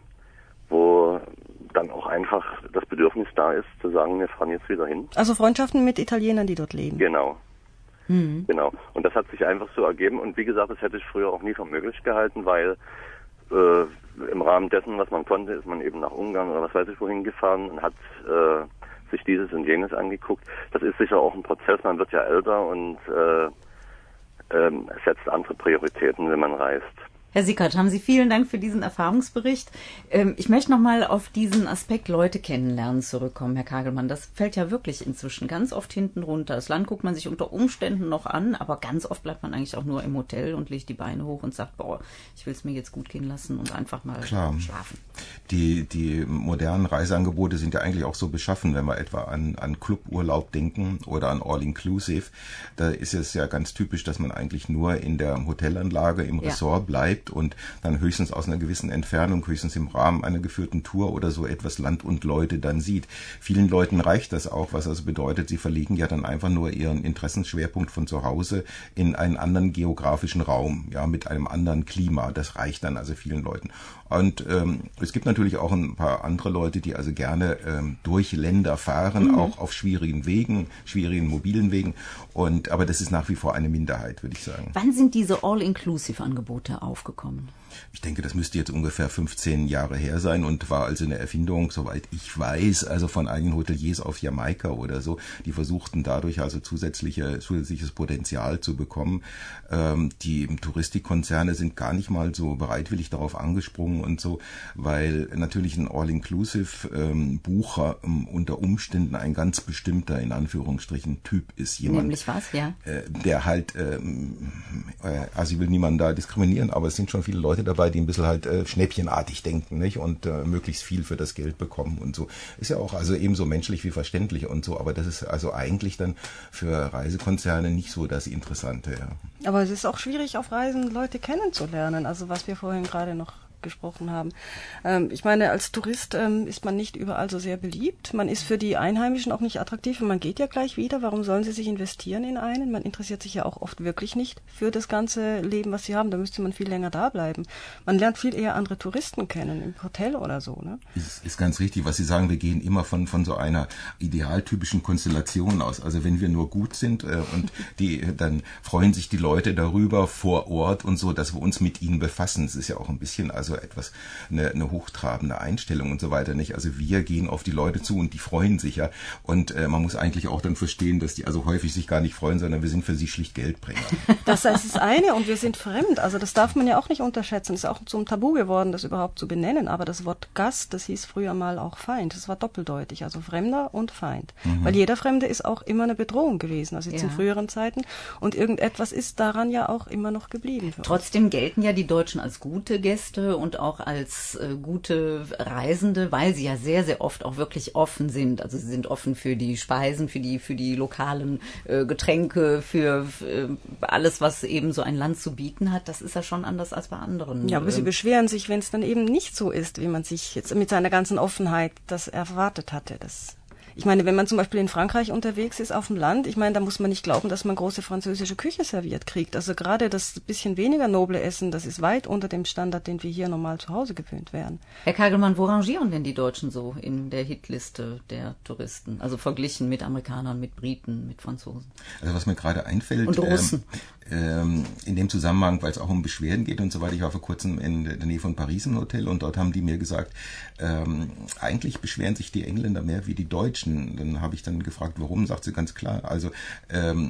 [SPEAKER 6] wo dann auch einfach das Bedürfnis da ist, zu sagen, wir fahren jetzt wieder hin.
[SPEAKER 3] Also Freundschaften mit Italienern, die dort leben.
[SPEAKER 6] Genau.
[SPEAKER 2] Mhm.
[SPEAKER 6] Genau. Und das hat sich einfach so ergeben. Und wie gesagt, das hätte ich früher auch nie für möglich gehalten, weil äh, im Rahmen dessen, was man konnte, ist man eben nach Ungarn oder was weiß ich wohin gefahren und hat äh, sich dieses und jenes angeguckt. Das ist sicher auch ein Prozess. Man wird ja älter und äh, äh, setzt andere Prioritäten, wenn man reist.
[SPEAKER 2] Herr Sickert, haben Sie vielen Dank für diesen Erfahrungsbericht. Ähm, ich möchte noch mal auf diesen Aspekt Leute kennenlernen zurückkommen, Herr Kagelmann. Das fällt ja wirklich inzwischen ganz oft hinten runter. Das Land guckt man sich unter Umständen noch an, aber ganz oft bleibt man eigentlich auch nur im Hotel und legt die Beine hoch und sagt, boah, ich will es mir jetzt gut gehen lassen und einfach mal
[SPEAKER 4] Klar.
[SPEAKER 2] schlafen.
[SPEAKER 4] Die, die modernen Reiseangebote sind ja eigentlich auch so beschaffen, wenn wir etwa an, an Cluburlaub denken oder an All-Inclusive. Da ist es ja ganz typisch, dass man eigentlich nur in der Hotelanlage im
[SPEAKER 2] Ja.
[SPEAKER 4] Ressort bleibt und dann höchstens aus einer gewissen Entfernung, höchstens im Rahmen einer geführten Tour oder so etwas Land und Leute dann sieht. Vielen Leuten reicht das auch, was also bedeutet, sie verlegen ja dann einfach nur ihren Interessensschwerpunkt von zu Hause in einen anderen geografischen Raum, ja, mit einem anderen Klima. Das reicht dann also vielen Leuten. Und ähm, es gibt natürlich auch ein paar andere Leute, die also gerne ähm, durch Länder fahren, mhm. auch auf schwierigen Wegen, schwierigen mobilen Wegen. Und aber das ist nach wie vor eine Minderheit, würde ich sagen.
[SPEAKER 2] Wann sind diese All-Inclusive-Angebote aufgekommen?
[SPEAKER 4] Ich denke, das müsste jetzt ungefähr fünfzehn Jahre her sein und war also eine Erfindung, soweit ich weiß, also von einigen Hoteliers auf Jamaika oder so. Die versuchten dadurch also zusätzliche, zusätzliches Potenzial zu bekommen. Ähm, die Touristikkonzerne sind gar nicht mal so bereitwillig darauf angesprungen und so, weil natürlich ein All-Inclusive-Bucher ähm, unter Umständen ein ganz bestimmter, in Anführungsstrichen, Typ ist. Jemand,
[SPEAKER 2] Nämlich was, ja?
[SPEAKER 4] Äh, der halt, ähm, äh, also ich will niemanden da diskriminieren, aber es sind schon viele Leute dabei, die ein bisschen halt äh, schnäppchenartig denken, nicht? Und äh, möglichst viel für das Geld bekommen und so. Ist ja auch also ebenso menschlich wie verständlich und so, aber das ist also eigentlich dann für Reisekonzerne nicht so das Interessante, ja.
[SPEAKER 3] Aber es ist auch schwierig, auf Reisen Leute kennenzulernen, also was wir vorhin gerade noch gesprochen haben. Ähm, ich meine, als Tourist ähm, ist man nicht überall so sehr beliebt. Man ist für die Einheimischen auch nicht attraktiv und man geht ja gleich wieder. Warum sollen sie sich investieren in einen? Man interessiert sich ja auch oft wirklich nicht für das ganze Leben, was sie haben. Da müsste man viel länger da bleiben. Man lernt viel eher andere Touristen kennen, im Hotel oder so, ne?
[SPEAKER 4] Ist, ist ganz richtig, was Sie sagen. Wir gehen immer von, von so einer idealtypischen Konstellation aus. Also wenn wir nur gut sind äh, und die, dann freuen sich die Leute darüber vor Ort und so, dass wir uns mit ihnen befassen. Es ist ja auch ein bisschen also etwas, eine, eine hochtrabende Einstellung und so weiter, nicht? Also wir gehen auf die Leute zu und die freuen sich ja. Und äh, man muss eigentlich auch dann verstehen, dass die also häufig sich gar nicht freuen, sondern wir sind für sie schlicht Geldbringer.
[SPEAKER 3] Das ist das eine und wir sind fremd. Also das darf man ja auch nicht unterschätzen. Es ist auch zum Tabu geworden, das überhaupt zu benennen. Aber das Wort Gast, das hieß früher mal auch Feind. Das war doppeldeutig, also Fremder und Feind. Mhm. Weil jeder Fremde ist auch immer eine Bedrohung gewesen, also jetzt ja. in früheren Zeiten. Und irgendetwas ist daran ja auch immer noch geblieben. Für
[SPEAKER 2] Trotzdem
[SPEAKER 3] uns.
[SPEAKER 2] gelten ja die Deutschen als gute Gäste und auch als äh, gute Reisende, weil sie ja sehr, sehr oft auch wirklich offen sind. Also sie sind offen für die Speisen, für die für die lokalen äh, Getränke, für äh, alles, was eben so ein Land zu bieten hat. Das ist ja schon anders als bei anderen.
[SPEAKER 3] Ja, aber sie beschweren sich, wenn es dann eben nicht so ist, wie man sich jetzt mit seiner ganzen Offenheit das erwartet hatte. Das Ich meine, wenn man zum Beispiel in Frankreich unterwegs ist auf dem Land, ich meine, da muss man nicht glauben, dass man große französische Küche serviert kriegt. Also gerade das bisschen weniger noble Essen, das ist weit unter dem Standard, den wir hier normal zu Hause gewöhnt wären.
[SPEAKER 2] Herr Kagelmann, wo rangieren denn die Deutschen so in der Hitliste der Touristen? Also verglichen mit Amerikanern, mit Briten, mit Franzosen?
[SPEAKER 4] Also was mir gerade einfällt,
[SPEAKER 2] und Russen.
[SPEAKER 4] Ähm, in dem Zusammenhang, weil es auch um Beschwerden geht und so weiter. Ich war vor kurzem in der Nähe von Paris im Hotel und dort haben die mir gesagt, ähm, eigentlich beschweren sich die Engländer mehr wie die Deutschen. Dann habe ich dann gefragt, warum, sagt sie ganz klar. Also ähm,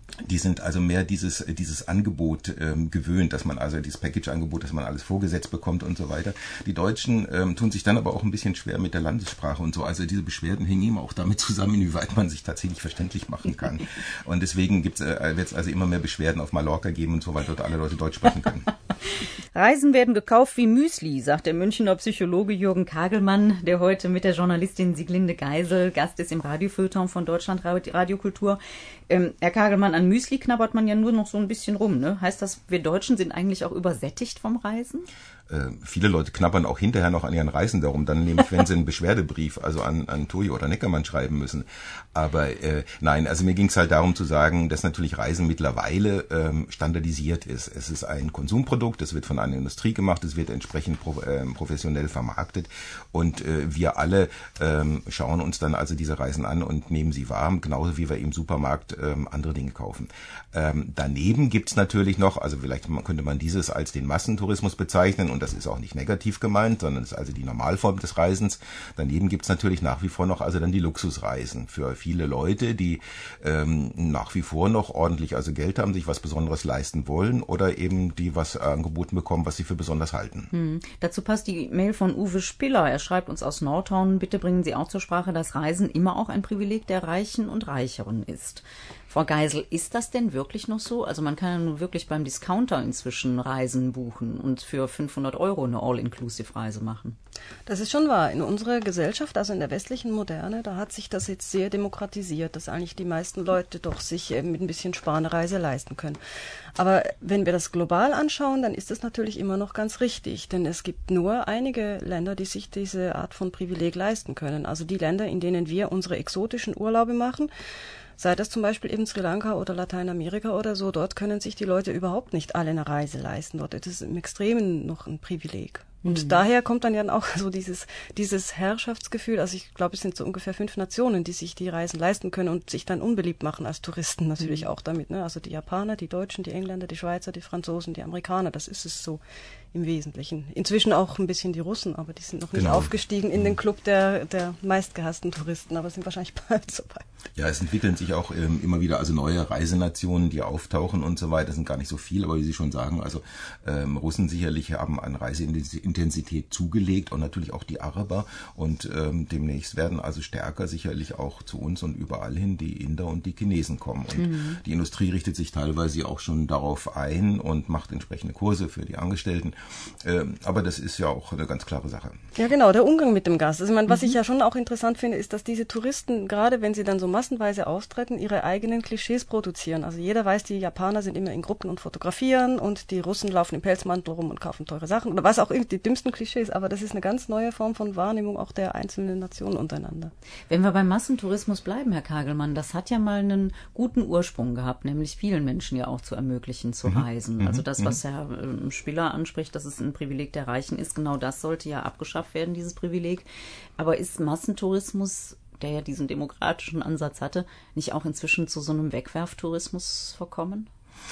[SPEAKER 4] Die sind also mehr dieses dieses Angebot ähm, gewöhnt, dass man also dieses Package-Angebot, dass man alles vorgesetzt bekommt und so weiter. Die Deutschen ähm, tun sich dann aber auch ein bisschen schwer mit der Landessprache und so. Also diese Beschwerden hängen immer auch damit zusammen, inwieweit man sich tatsächlich verständlich machen kann. Und deswegen gibt's äh, wird es also immer mehr Beschwerden auf Mallorca geben und so, weil dort alle Leute Deutsch sprechen können.
[SPEAKER 2] Reisen werden gekauft wie Müsli, sagt der Münchner Psychologe Jürgen Kagelmann, der heute mit der Journalistin Sieglinde Geisel Gast ist im Radiofeuilleton von Deutschland Radiokultur. Ähm, Herr Kagelmann, an Müsli knabbert man ja nur noch so ein bisschen rum, ne? Heißt das, wir Deutschen sind eigentlich auch übersättigt vom Reisen?
[SPEAKER 4] Äh, viele Leute knabbern auch hinterher noch an ihren Reisen darum, dann nämlich, wenn sie einen Beschwerdebrief also an, an Toyo oder Neckermann schreiben müssen. Aber äh, nein, also mir ging es halt darum zu sagen, dass natürlich Reisen mittlerweile ähm, standardisiert ist. Es ist ein Konsumprodukt, es wird von einer Industrie gemacht, es wird entsprechend pro, äh, professionell vermarktet und äh, wir alle ähm, schauen uns dann also diese Reisen an und nehmen sie wahr, genauso wie wir im Supermarkt ähm, andere Dinge kaufen. Ähm, daneben gibt's natürlich noch, also vielleicht könnte man dieses als den Massentourismus bezeichnen, und das ist auch nicht negativ gemeint, sondern es ist also die Normalform des Reisens. Daneben gibt's natürlich nach wie vor noch also dann die Luxusreisen für viele Leute, die ähm, nach wie vor noch ordentlich also Geld haben, sich was Besonderes leisten wollen oder eben die was angeboten bekommen, was sie für besonders halten.
[SPEAKER 2] Hm. Dazu passt die Mail von Uwe Spiller. Er schreibt uns aus Nordhorn, bitte bringen Sie auch zur Sprache, dass Reisen immer auch ein Privileg der Reichen und Reicheren ist. Frau Geisel, ist das denn wirklich noch so? Also man kann ja nun wirklich beim Discounter inzwischen Reisen buchen und für fünfhundert Euro eine All-Inclusive-Reise machen.
[SPEAKER 3] Das ist schon wahr. In unserer Gesellschaft, also in der westlichen Moderne, da hat sich das jetzt sehr demokratisiert, dass eigentlich die meisten Leute doch sich mit ein bisschen Sparen eine Reise leisten können. Aber wenn wir das global anschauen, dann ist das natürlich immer noch ganz richtig, denn es gibt nur einige Länder, die sich diese Art von Privileg leisten können. Also die Länder, in denen wir unsere exotischen Urlaube machen, sei das zum Beispiel eben Sri Lanka oder Lateinamerika oder so, dort können sich die Leute überhaupt nicht alle eine Reise leisten. Dort ist es im Extremen noch ein Privileg. Und mhm. daher kommt dann ja auch so dieses, dieses Herrschaftsgefühl. Also ich glaube, es sind so ungefähr fünf Nationen, die sich die Reisen leisten können und sich dann unbeliebt machen als Touristen natürlich mhm. auch damit. Ne? Also die Japaner, die Deutschen, die Engländer, die Schweizer, die Franzosen, die Amerikaner, das ist es so im Wesentlichen. Inzwischen auch ein bisschen die Russen, aber die sind noch nicht genau. aufgestiegen in den Club der, der meistgehassten Touristen, aber sind wahrscheinlich bald so weit.
[SPEAKER 4] Ja, es entwickeln sich auch ähm, immer wieder also neue Reisenationen, die auftauchen und so weiter. Das sind gar nicht so viel, aber wie Sie schon sagen, also ähm, Russen sicherlich haben an Reiseintensität zugelegt und natürlich auch die Araber und ähm, demnächst werden also stärker sicherlich auch zu uns und überall hin die Inder und die Chinesen kommen. Und mhm. die Industrie richtet sich teilweise auch schon darauf ein und macht entsprechende Kurse für die Angestellten. Ähm, aber das ist ja auch eine ganz klare Sache.
[SPEAKER 3] Ja genau, der Umgang mit dem Gast. Also ich meine, was mhm. ich ja schon auch interessant finde, ist, dass diese Touristen, gerade wenn sie dann so massenweise austreten, ihre eigenen Klischees produzieren. Also jeder weiß, die Japaner sind immer in Gruppen und fotografieren und die Russen laufen im Pelzmantel rum und kaufen teure Sachen oder was auch immer, die dümmsten Klischees, aber das ist eine ganz neue Form von Wahrnehmung auch der einzelnen Nationen untereinander.
[SPEAKER 2] Wenn wir beim Massentourismus bleiben, Herr Kagelmann, das hat ja mal einen guten Ursprung gehabt, nämlich vielen Menschen ja auch zu ermöglichen, zu mhm. reisen. Also das, was Herr äh, Spiller anspricht, dass es ein Privileg der Reichen ist, genau das sollte ja abgeschafft werden, dieses Privileg. Aber ist Massentourismus, der ja diesen demokratischen Ansatz hatte, nicht auch inzwischen zu so einem Wegwerftourismus verkommen?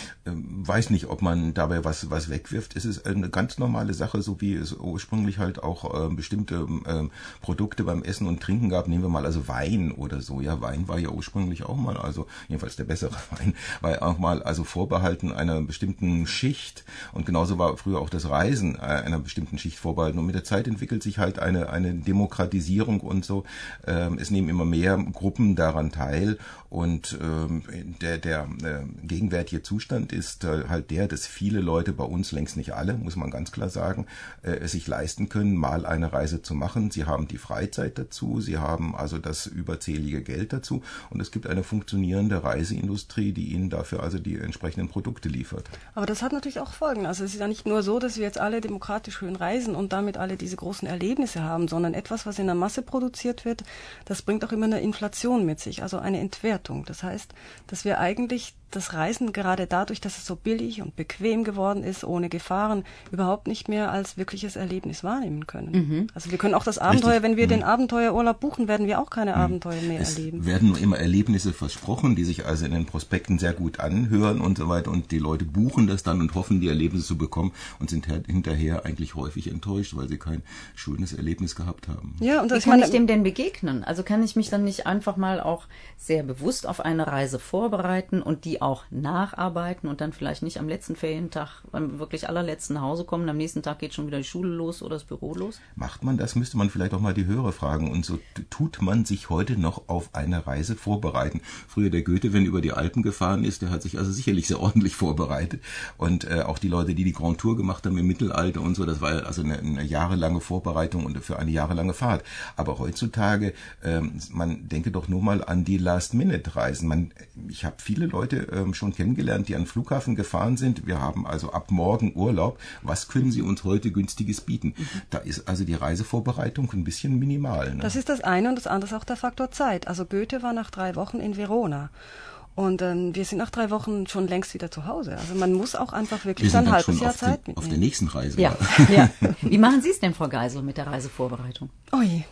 [SPEAKER 4] Weiß nicht, ob man dabei was was wegwirft. Es ist eine ganz normale Sache, so wie es ursprünglich halt auch äh, bestimmte äh, Produkte beim Essen und Trinken gab. Nehmen wir mal also Wein oder so. Ja, Wein war ja ursprünglich auch mal, also jedenfalls der bessere Wein, war auch mal also vorbehalten einer bestimmten Schicht. Und genauso war früher auch das Reisen einer bestimmten Schicht vorbehalten. Und mit der Zeit entwickelt sich halt eine eine Demokratisierung und so. Ähm, es nehmen immer mehr Gruppen daran teil. Und ähm, der der äh, gegenwärtige Zustand ist äh, halt der, dass viele Leute, bei uns längst nicht alle, muss man ganz klar sagen, äh, es sich leisten können, mal eine Reise zu machen. Sie haben die Freizeit dazu, sie haben also das überzählige Geld dazu und es gibt eine funktionierende Reiseindustrie, die ihnen dafür also die entsprechenden Produkte liefert.
[SPEAKER 3] Aber das hat natürlich auch Folgen. Also es ist ja nicht nur so, dass wir jetzt alle demokratisch schön reisen und damit alle diese großen Erlebnisse haben, sondern etwas, was in der Masse produziert wird, das bringt auch immer eine Inflation mit sich, also eine Entwertung. Das heißt, dass wir eigentlich das Reisen gerade dadurch, dass es so billig und bequem geworden ist, ohne Gefahren, überhaupt nicht mehr als wirkliches Erlebnis wahrnehmen können. Mhm. Also wir können auch das Abenteuer, Richtig. wenn wir mhm. den Abenteuerurlaub buchen, werden wir auch keine mhm. Abenteuer mehr
[SPEAKER 4] es
[SPEAKER 3] erleben.
[SPEAKER 4] Es werden nur immer Erlebnisse versprochen, die sich also in den Prospekten sehr gut anhören und so weiter und die Leute buchen das dann und hoffen, die Erlebnisse zu bekommen und sind hinterher eigentlich häufig enttäuscht, weil sie kein schönes Erlebnis gehabt haben.
[SPEAKER 2] Ja, und das Wie kann ich dem denn begegnen? Also kann ich mich dann nicht einfach mal auch sehr bewusst auf eine Reise vorbereiten und die auch nacharbeiten und dann vielleicht nicht am letzten Ferientag, beim wirklich allerletzten nach Hause kommen. Am nächsten Tag geht schon wieder die Schule los oder das Büro los.
[SPEAKER 4] Macht man das? Müsste man vielleicht auch mal die Hörer fragen. Und so tut man sich heute noch auf eine Reise vorbereiten. Früher der Goethe, wenn über die Alpen gefahren ist, der hat sich also sicherlich sehr ordentlich vorbereitet. Und äh, auch die Leute, die die Grand Tour gemacht haben im Mittelalter und so, das war also eine, eine jahrelange Vorbereitung und für eine jahrelange Fahrt. Aber heutzutage, ähm, man denke doch nur mal an die Last-Minute-Reisen. Man, ich habe viele Leute ähm, schon kennengelernt, die an den Flughafen gefahren sind. Wir haben also ab morgen Urlaub. Was können Sie uns heute Günstiges bieten? Mhm. Da ist also die Reisevorbereitung ein bisschen minimal. Ne?
[SPEAKER 3] Das ist das eine und das andere ist auch der Faktor Zeit. Also Goethe war nach drei Wochen in Verona. Und ähm, wir sind nach drei Wochen schon längst wieder zu Hause. Also man muss auch einfach wirklich
[SPEAKER 4] wir
[SPEAKER 3] ein halbes
[SPEAKER 4] schon
[SPEAKER 3] Jahr
[SPEAKER 4] auf
[SPEAKER 3] Zeit
[SPEAKER 4] die,
[SPEAKER 3] mitnehmen.
[SPEAKER 4] Auf der nächsten Reise.
[SPEAKER 2] Ja. ja. Wie machen Sie es denn, Frau Geisel, mit der Reisevorbereitung?
[SPEAKER 3] Ui.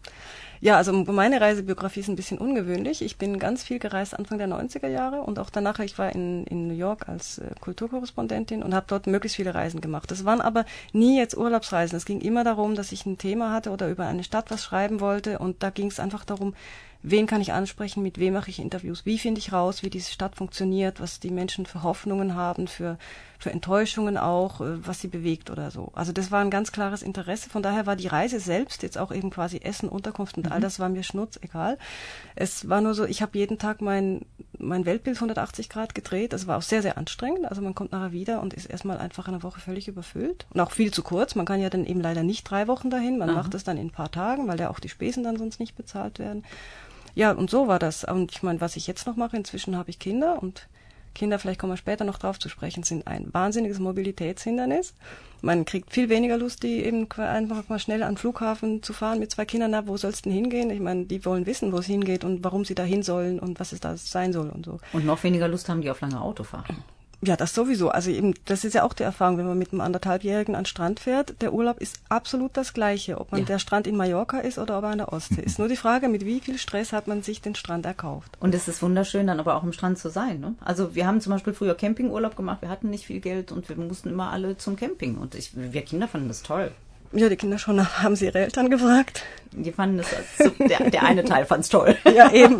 [SPEAKER 3] Ja, also meine Reisebiografie ist ein bisschen ungewöhnlich. Ich bin ganz viel gereist Anfang der neunziger Jahre und auch danach, ich war in, in New York als äh, Kulturkorrespondentin und habe dort möglichst viele Reisen gemacht. Das waren aber nie jetzt Urlaubsreisen. Es ging immer darum, dass ich ein Thema hatte oder über eine Stadt was schreiben wollte und da ging es einfach darum, wen kann ich ansprechen, mit wem mache ich Interviews, wie finde ich raus, wie diese Stadt funktioniert, was die Menschen für Hoffnungen haben, für, für Enttäuschungen auch, was sie bewegt oder so. Also das war ein ganz klares Interesse. Von daher war die Reise selbst, jetzt auch eben quasi Essen, Unterkunft und mhm. all das war mir schnurz egal. Es war nur so, ich habe jeden Tag mein, mein Weltbild hundertachtzig Grad gedreht. Das war auch sehr, sehr anstrengend. Also man kommt nachher wieder und ist erstmal einfach eine Woche völlig überfüllt. Und auch viel zu kurz. Man kann ja dann eben leider nicht drei Wochen dahin. Man Aha. macht das dann in ein paar Tagen, weil ja auch die Spesen dann sonst nicht bezahlt werden. Ja, und so war das. Und ich meine, was ich jetzt noch mache, inzwischen habe ich Kinder und Kinder, vielleicht kommen wir später noch drauf zu sprechen, sind ein wahnsinniges Mobilitätshindernis. Man kriegt viel weniger Lust, die eben einfach mal schnell an den Flughafen zu fahren mit zwei Kindern. Na, wo soll es denn hingehen? Ich meine, die wollen wissen, wo es hingeht und warum sie da hin sollen und was es da sein soll und so.
[SPEAKER 2] Und noch weniger Lust haben die auf lange Autofahrten.
[SPEAKER 3] Ja, das sowieso. Also eben, das ist ja auch die Erfahrung, wenn man mit einem anderthalbjährigen an den Strand fährt. Der Urlaub ist absolut das Gleiche, ob man ja. der Strand in Mallorca ist oder ob er an der Ostsee ist. Nur die Frage, mit wie viel Stress hat man sich den Strand erkauft.
[SPEAKER 2] Und es ist wunderschön, dann aber auch am Strand zu sein. Ne? Also wir haben zum Beispiel früher Campingurlaub gemacht, wir hatten nicht viel Geld und wir mussten immer alle zum Camping. Und ich, wir Kinder fanden das toll.
[SPEAKER 3] Ja, die Kinder schon, haben sie ihre Eltern gefragt?
[SPEAKER 2] Die fanden das, also, der, der eine Teil fand es toll.
[SPEAKER 3] Ja, eben.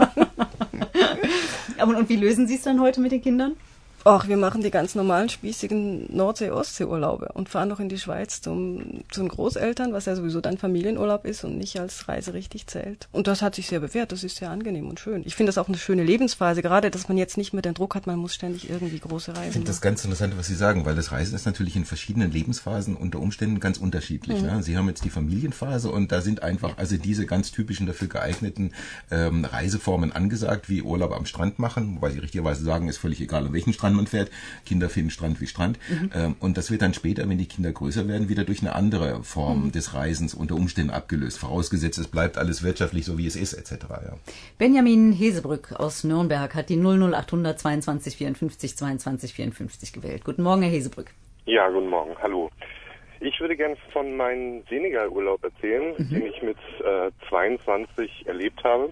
[SPEAKER 2] und, und wie lösen Sie es dann heute mit den Kindern?
[SPEAKER 3] Ach, wir machen die ganz normalen, spießigen Nordsee-Ostsee-Urlaube und fahren noch in die Schweiz zum, zu den Großeltern, was ja sowieso dann Familienurlaub ist und nicht als Reise richtig zählt. Und das hat sich sehr bewährt, das ist sehr angenehm und schön. Ich finde das auch eine schöne Lebensphase, gerade, dass man jetzt nicht mehr den Druck hat, man muss ständig irgendwie große Reisen machen.
[SPEAKER 4] Ich finde das ganz interessant, was Sie sagen, weil das Reisen ist natürlich in verschiedenen Lebensphasen unter Umständen ganz unterschiedlich. Mhm. Ja? Sie haben jetzt die Familienphase und da sind einfach also diese ganz typischen dafür geeigneten ähm, Reiseformen angesagt, wie Urlaub am Strand machen, wobei Sie richtigerweise sagen, ist völlig egal, an welchen Strand man fährt. Kinder finden Strand wie Strand. Mhm. Ähm, und das wird dann später, wenn die Kinder größer werden, wieder durch eine andere Form mhm. des Reisens unter Umständen abgelöst. Vorausgesetzt, es bleibt alles wirtschaftlich so, wie es ist, et cetera. Ja.
[SPEAKER 2] Benjamin Hesebrück aus Nürnberg hat die null null acht hundert zweiundzwanzig vierundfünfzig zweiundzwanzig vierundfünfzig gewählt. Guten Morgen, Herr Hesebrück.
[SPEAKER 7] Ja, guten Morgen. Hallo. Ich würde gerne von meinem Senegal-Urlaub erzählen, mhm. den ich mit äh, zweiundzwanzig erlebt habe.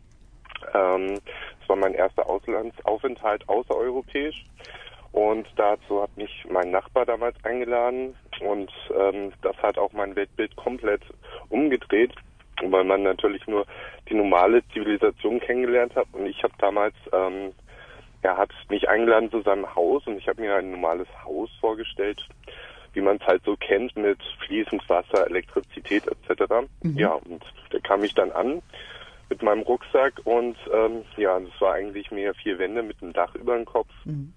[SPEAKER 7] Ähm, das war mein erster Auslandsaufenthalt außereuropäisch. Und dazu hat mich mein Nachbar damals eingeladen und ähm, das hat auch mein Weltbild komplett umgedreht, weil man natürlich nur die normale Zivilisation kennengelernt hat. Und ich habe damals, ähm, er hat mich eingeladen zu seinem Haus und ich habe mir ein normales Haus vorgestellt, wie man es halt so kennt mit fließend Wasser, Elektrizität et cetera. Mhm. Ja, und da kam ich dann an mit meinem Rucksack und ähm, ja, das war eigentlich mehr vier Wände mit einem Dach über dem Kopf. Mhm.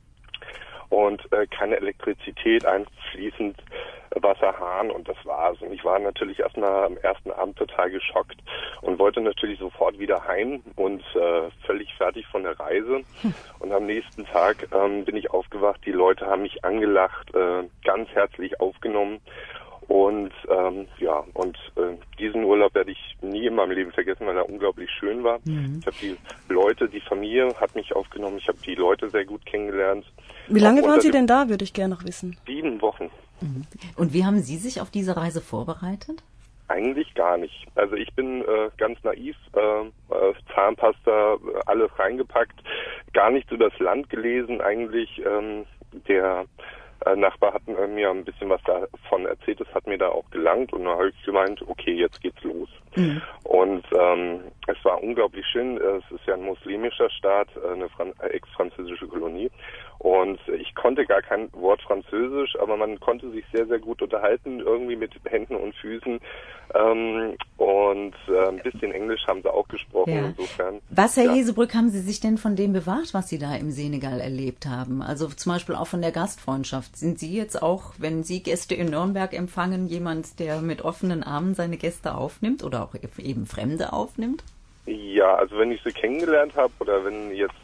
[SPEAKER 7] Und äh, keine Elektrizität, ein fließend Wasserhahn und das war's. Und ich war natürlich erstmal am ersten Abend total geschockt und wollte natürlich sofort wieder heim und äh, völlig fertig von der Reise. Hm. Und am nächsten Tag ähm, bin ich aufgewacht, die Leute haben mich angelacht, äh, ganz herzlich aufgenommen. Und ähm, ja, und äh, diesen Urlaub werde ich nie in meinem Leben vergessen, weil er unglaublich schön war. Mhm. Ich habe die Leute, die Familie hat mich aufgenommen, ich habe die Leute sehr gut kennengelernt.
[SPEAKER 3] Wie lange waren Sie denn da, würde ich gerne noch wissen?
[SPEAKER 7] Sieben Wochen.
[SPEAKER 2] Mhm. Und wie haben Sie sich auf diese Reise vorbereitet?
[SPEAKER 7] Eigentlich gar nicht. Also ich bin äh, ganz naiv, äh, Zahnpasta, alles reingepackt, gar nichts über das Land gelesen eigentlich. Ähm, der Äh, Nachbar hat äh, mir ein bisschen was davon erzählt, das hat mir da auch gelangt und dann habe ich gemeint, okay, jetzt geht's los. Mhm. Und ähm, es war unglaublich schön, es ist ja ein muslimischer Staat, eine Fran- äh, ex-französische Kolonie Und ich konnte gar kein Wort Französisch, aber man konnte sich sehr, sehr gut unterhalten, irgendwie mit Händen und Füßen. Ähm, und äh, ein bisschen Englisch haben sie auch gesprochen,
[SPEAKER 2] ja.
[SPEAKER 7] insofern.
[SPEAKER 2] Was, Herr
[SPEAKER 7] ja.
[SPEAKER 2] Hesebrück, haben Sie sich denn von dem bewahrt, was Sie da im Senegal erlebt haben? Also zum Beispiel auch von der Gastfreundschaft. Sind Sie jetzt auch, wenn Sie Gäste in Nürnberg empfangen, jemand, der mit offenen Armen seine Gäste aufnimmt oder auch eben Fremde aufnimmt?
[SPEAKER 7] Ja, also wenn ich sie kennengelernt habe oder wenn jetzt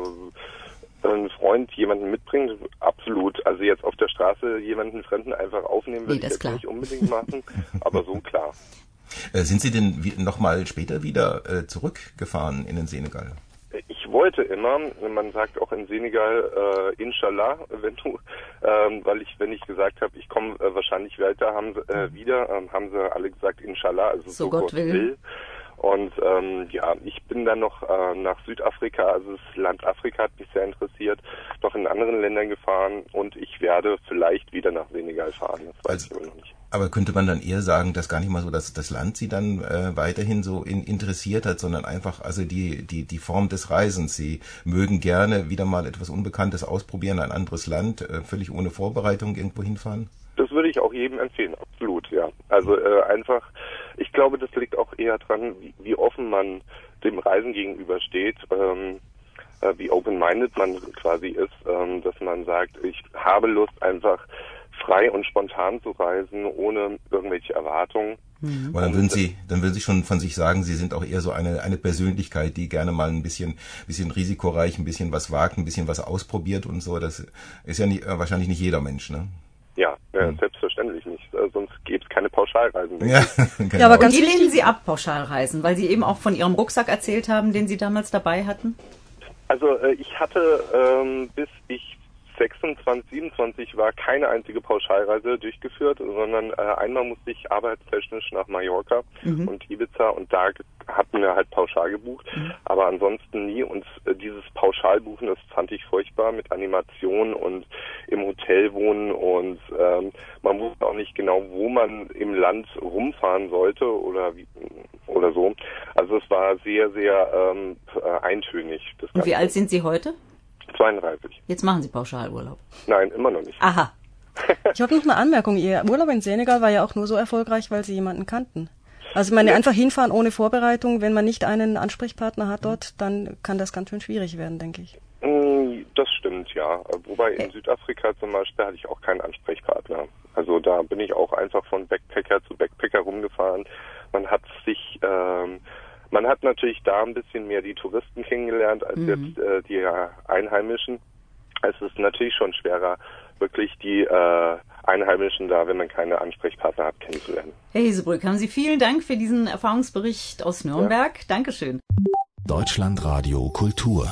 [SPEAKER 7] äh, ein Freund jemanden mitbringt, absolut. Also jetzt auf der Straße jemanden Fremden einfach aufnehmen, will nee, ich jetzt klar. nicht unbedingt machen, aber so klar.
[SPEAKER 4] Äh, sind Sie denn nochmal später wieder äh, zurückgefahren in den Senegal?
[SPEAKER 7] Ich wollte immer, man sagt auch in Senegal, äh, Inshallah, wenn du, ähm, weil ich, wenn ich gesagt habe, ich komme äh, wahrscheinlich weiter, haben sie, äh, wieder, äh, haben sie alle gesagt Inshallah, also so, so Gott, Gott will. will. Und ähm, ja, ich bin dann noch äh, nach Südafrika, also das Land Afrika hat mich sehr interessiert, noch in anderen Ländern gefahren und ich werde vielleicht wieder nach Senegal fahren, das weiß also, ich aber noch nicht.
[SPEAKER 4] Aber könnte man dann eher sagen, dass gar nicht mal so, dass das Land Sie dann äh, weiterhin so in, interessiert hat, sondern einfach also die die die Form des Reisens. Sie mögen gerne wieder mal etwas Unbekanntes ausprobieren, ein anderes Land, äh, völlig ohne Vorbereitung irgendwo hinfahren?
[SPEAKER 7] Das würde ich auch jedem empfehlen, absolut, ja. Also äh, einfach, ich glaube, das liegt auch eher dran, wie, wie offen man dem Reisen gegenübersteht, ähm, äh, wie open-minded man quasi ist, ähm, dass man sagt, ich habe Lust einfach frei und spontan zu reisen, ohne irgendwelche Erwartungen.
[SPEAKER 4] Mhm. Aber dann würden Sie, dann würden Sie schon von sich sagen, Sie sind auch eher so eine eine Persönlichkeit, die gerne mal ein bisschen, bisschen risikoreich, ein bisschen was wagt, ein bisschen was ausprobiert und so. Das ist ja nicht, wahrscheinlich nicht jeder Mensch, ne?
[SPEAKER 7] Ja, ja hm. selbstverständlich nicht. Äh, sonst gäbe es keine Pauschalreisen.
[SPEAKER 2] Ja, genau. Ja, aber ganz die lehnen Sie ab, Pauschalreisen, weil Sie eben auch von Ihrem Rucksack erzählt haben, den Sie damals dabei hatten?
[SPEAKER 7] Also äh, ich hatte ähm, bis ich sechsundzwanzig, siebenundzwanzig war keine einzige Pauschalreise durchgeführt, sondern äh, einmal musste ich arbeitstechnisch nach Mallorca mhm. und Ibiza und da hatten wir halt pauschal gebucht, mhm. aber ansonsten nie und äh, dieses Pauschalbuchen, das fand ich furchtbar mit Animation und im Hotel wohnen und ähm, man wusste auch nicht genau, wo man im Land rumfahren sollte oder wie, oder so. Also es war sehr, sehr ähm, eintönig. Das
[SPEAKER 2] und wie alt sind Sie heute?
[SPEAKER 7] zweiunddreißig.
[SPEAKER 2] Jetzt machen Sie Pauschalurlaub?
[SPEAKER 7] Nein, immer noch nicht.
[SPEAKER 2] Aha.
[SPEAKER 3] Ich habe noch eine Anmerkung. Ihr Urlaub in Senegal war ja auch nur so erfolgreich, weil Sie jemanden kannten. Also ich meine, ja. einfach hinfahren ohne Vorbereitung, wenn man nicht einen Ansprechpartner hat dort, dann kann das ganz schön schwierig werden, denke ich.
[SPEAKER 7] Das stimmt, ja. Wobei in Südafrika zum Beispiel hatte ich auch keinen Ansprechpartner. Also da bin ich auch einfach von Backpacker zu Backpacker rumgefahren. Man hat sich... Ähm, Man hat natürlich da ein bisschen mehr die Touristen kennengelernt als mhm. jetzt äh, die äh, Einheimischen. Es ist natürlich schon schwerer, wirklich die äh, Einheimischen da, wenn man keine Ansprechpartner hat, kennenzulernen.
[SPEAKER 2] Herr Hesebrück, haben Sie vielen Dank für diesen Erfahrungsbericht aus Nürnberg. Ja. Dankeschön.
[SPEAKER 1] Deutschlandradio Kultur.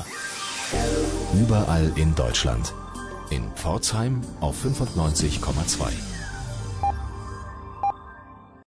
[SPEAKER 1] Überall in Deutschland. In Pforzheim auf fünfundneunzig Komma zwei.